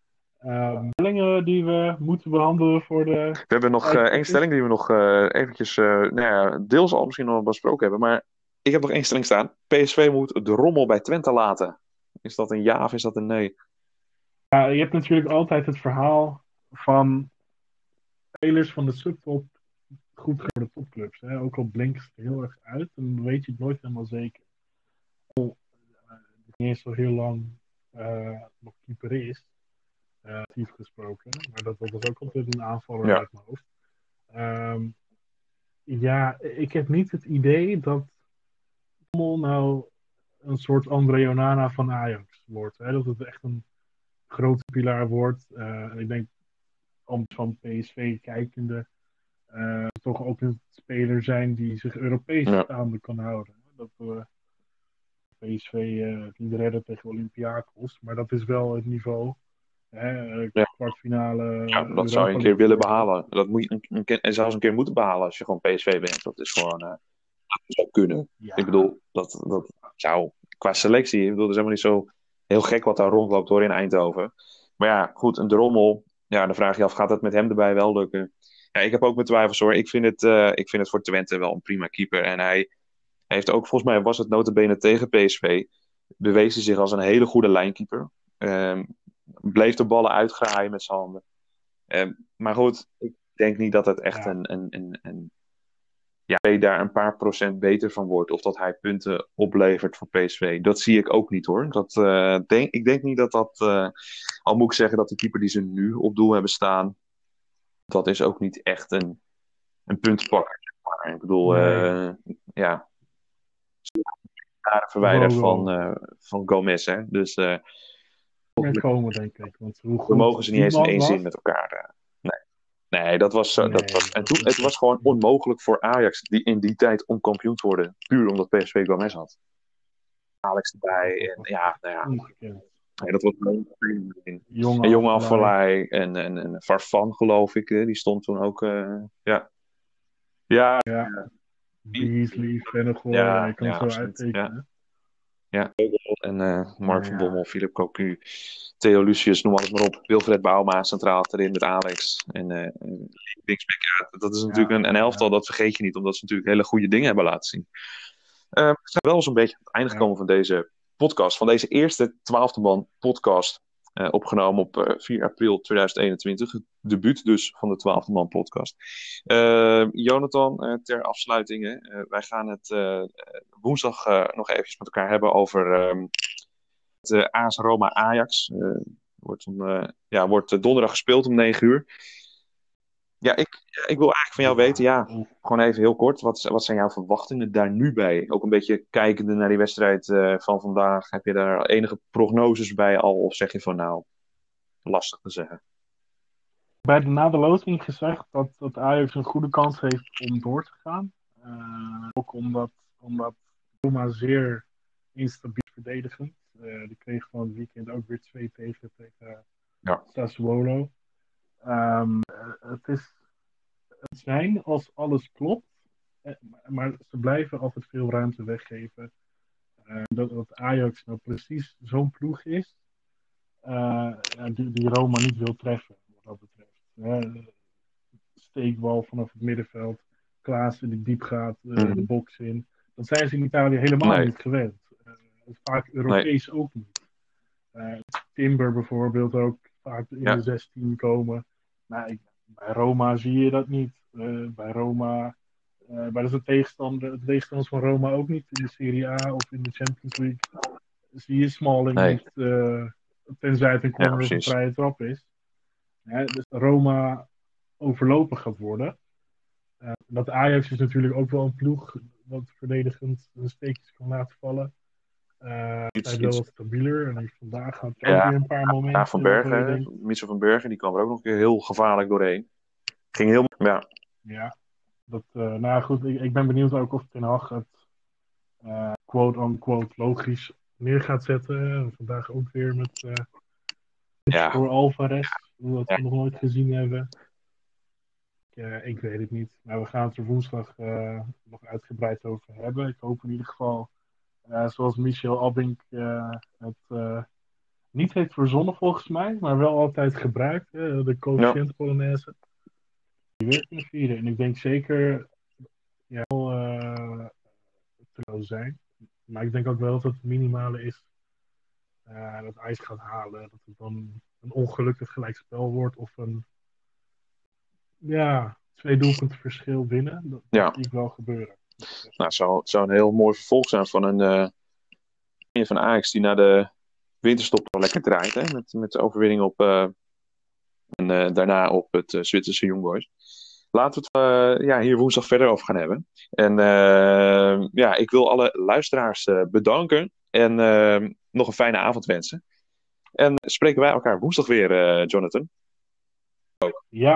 Uh, stellingen die we moeten behandelen voor de... We hebben nog uh, één stelling die we nog uh, eventjes, uh, nou ja, deels al misschien nog besproken hebben, maar ik heb nog één stelling staan. P S V moet de rommel bij Twente laten. Is dat een ja of is dat een nee? Ja, je hebt natuurlijk altijd het verhaal van spelers van de subtop goed voor de topclubs. Hè? Ook al blinkt het heel erg uit, dan weet je het nooit helemaal zeker. Al uh, niet eens zo heel lang uh, nog keeper is, actief uh, gesproken. Maar dat, dat was ook altijd een aanvaller ja. uit mijn hoofd. Um, ja, ik heb niet het idee dat Rommel nou een soort André Onana van Ajax wordt. Hè? Dat het echt een grote pilaar wordt. Uh, ik denk, om van P S V kijkende, uh, toch ook een speler zijn die zich Europees ja. staande kan houden. Dat we uh, P S V uh, niet redden tegen Olympiakos, maar dat is wel het niveau. Hè? Uh, ja. Kwartfinale. Ja, dat Europa zou je een keer willen behalen. Dat moet je een, een, en zelfs een keer moeten behalen als je gewoon P S V bent. Dat is gewoon, uh, dat zou kunnen. Ja. Ik bedoel, dat, dat zou qua selectie, ik bedoel, dat is helemaal niet zo heel gek wat daar rondloopt hoor in Eindhoven. Maar ja, goed, een Drommel. Ja, dan vraag je af, gaat het met hem erbij wel lukken? Ja, ik heb ook mijn twijfels hoor. Ik vind het, uh, ik vind het voor Twente wel een prima keeper. En hij heeft ook, volgens mij was het nota bene tegen P S V, bewees hij zich als een hele goede lijnkeeper. Um, bleef de ballen uitgraaien met zijn handen. Um, maar goed, ik denk niet dat het echt ja. een, een, een, een ja, daar een paar procent beter van wordt. Of dat hij punten oplevert voor P S V. Dat zie ik ook niet hoor. Dat, uh, denk, ik denk niet dat dat... Uh, al moet ik zeggen dat de keeper die ze nu op doel hebben staan... Dat is ook niet echt een, een puntpakker. Zeg maar. Ik bedoel, nee. uh, ja... verwijderd van, uh, van Gomez. Hè? Dus... Uh, komen, denk ik. Want hoe goed we mogen ze niet eens in één was. zin met elkaar... Uh, nee. Nee, dat was, nee, dat was, en toen, het was gewoon onmogelijk voor Ajax die in die tijd om kampioen te worden. Puur omdat P S V Gomez had. Alex erbij en ja, nou ja. Nee, dat was een jonge Afvallei en, en, en Farfan geloof ik, die stond toen ook, uh, ja. Ja. ja. Beasley, Vennegoor, ja, je kan ja, het zo uittekenen. Ja. ja. En uh, Mark van ja. Bommel, Philip Cocu, Theo Lucius, noem alles maar op. Wilfred Bouma centraal achterin met Alex. En uh, Linksback, ja, dat is natuurlijk ja, een, een elftal, ja. dat vergeet je niet, omdat ze natuurlijk hele goede dingen hebben laten zien. Uh, we zijn wel zo'n beetje aan het einde gekomen ja. van deze podcast, van deze eerste twaalfde man podcast. Uh, opgenomen op uh, vier april tweeduizend eenentwintig. Het debuut dus van de twaalfde man podcast. Uh, Jonathan, uh, ter afsluiting. Uh, wij gaan het uh, woensdag uh, nog eventjes met elkaar hebben over uh, het uh, A S Roma Ajax. Uh, wordt, om, uh, ja, wordt donderdag gespeeld om negen uur. Ja, ik, ik wil eigenlijk van jou weten, ja, gewoon even heel kort. Wat, wat zijn jouw verwachtingen daar nu bij? Ook een beetje kijkende naar die wedstrijd uh, van vandaag. Heb je daar enige prognoses bij al? Of zeg je van nou, lastig te zeggen? Bij de na de loting gezegd dat, dat Ajax een goede kans heeft om door te gaan. Uh, ook omdat, omdat Roma zeer instabiel verdedigend. Uh, die kreeg van het weekend ook weer twee tegen tegen ja. Sassuolo. Um, uh, het is het zijn als alles klopt Maar ze blijven altijd veel ruimte weggeven. Uh, dat, dat Ajax nou precies zo'n ploeg is, uh, die, die Roma niet wil treffen, wat dat betreft. Uh, steekbal vanaf het middenveld, Klaassen die diep gaat, uh, mm-hmm. de box in. Dat zijn ze in Italië helemaal nee. niet gewend. Uh, vaak Europees nee. ook niet. Uh, Timber bijvoorbeeld ook vaak in ja. de zestien komen. Nou, ik, bij Roma zie je dat niet. Uh, bij Roma, uh, bij de tegenstander, de tegenstanders van Roma ook niet. In de Serie A of in de Champions League zie je Smalling nee. niet. Uh, tenzij het een corner ja, of een vrije trap is. Ja, dus Roma overlopen gaat worden. Uh, dat Ajax is natuurlijk ook wel een ploeg dat verdedigend een steekjes kan laten vallen. Uh, hij is wel wat stabieler en vandaag gaat het ook ja, weer een paar momenten. Ja, Van Bergen, Mitchell van Bergen, die kwam er ook nog een keer heel gevaarlijk doorheen. Ging heel... Ja, ja dat, uh, nou goed, ik, ik ben benieuwd ook of Ten Hag het uh, quote-unquote logisch neer gaat zetten. Vandaag ook weer met uh, ja. voor Alvarez, wat ja. we nog nooit gezien hebben. Uh, ik weet het niet. Maar we gaan het er woensdag uh, nog uitgebreid over hebben. Ik hoop in ieder geval, uh, zoals Michel Abink uh, het uh, niet heeft verzonnen volgens mij, maar wel altijd gebruikt, uh, de coëfficiënt Polonaise. Die weer kunnen vieren. En ik denk zeker ja, wel uh, te zijn. Maar ik denk ook wel dat het minimale is uh, dat IJs gaat halen. Dat het dan een ongelukkig gelijkspel wordt of een ja, twee doelpunten verschil winnen. Dat, ja. dat zie ik wel gebeuren. Nou, het zou, het zou een heel mooi vervolg zijn van een uh, van Ajax die naar de winterstop wel lekker draait. Hè? Met, met de overwinning op uh, en uh, daarna op het uh, Zwitserse Young Boys. Laten we het uh, ja, hier woensdag verder over gaan hebben. En uh, ja, ik wil alle luisteraars uh, bedanken en uh, nog een fijne avond wensen. En spreken wij elkaar woensdag weer, uh, Jonathan? Ja.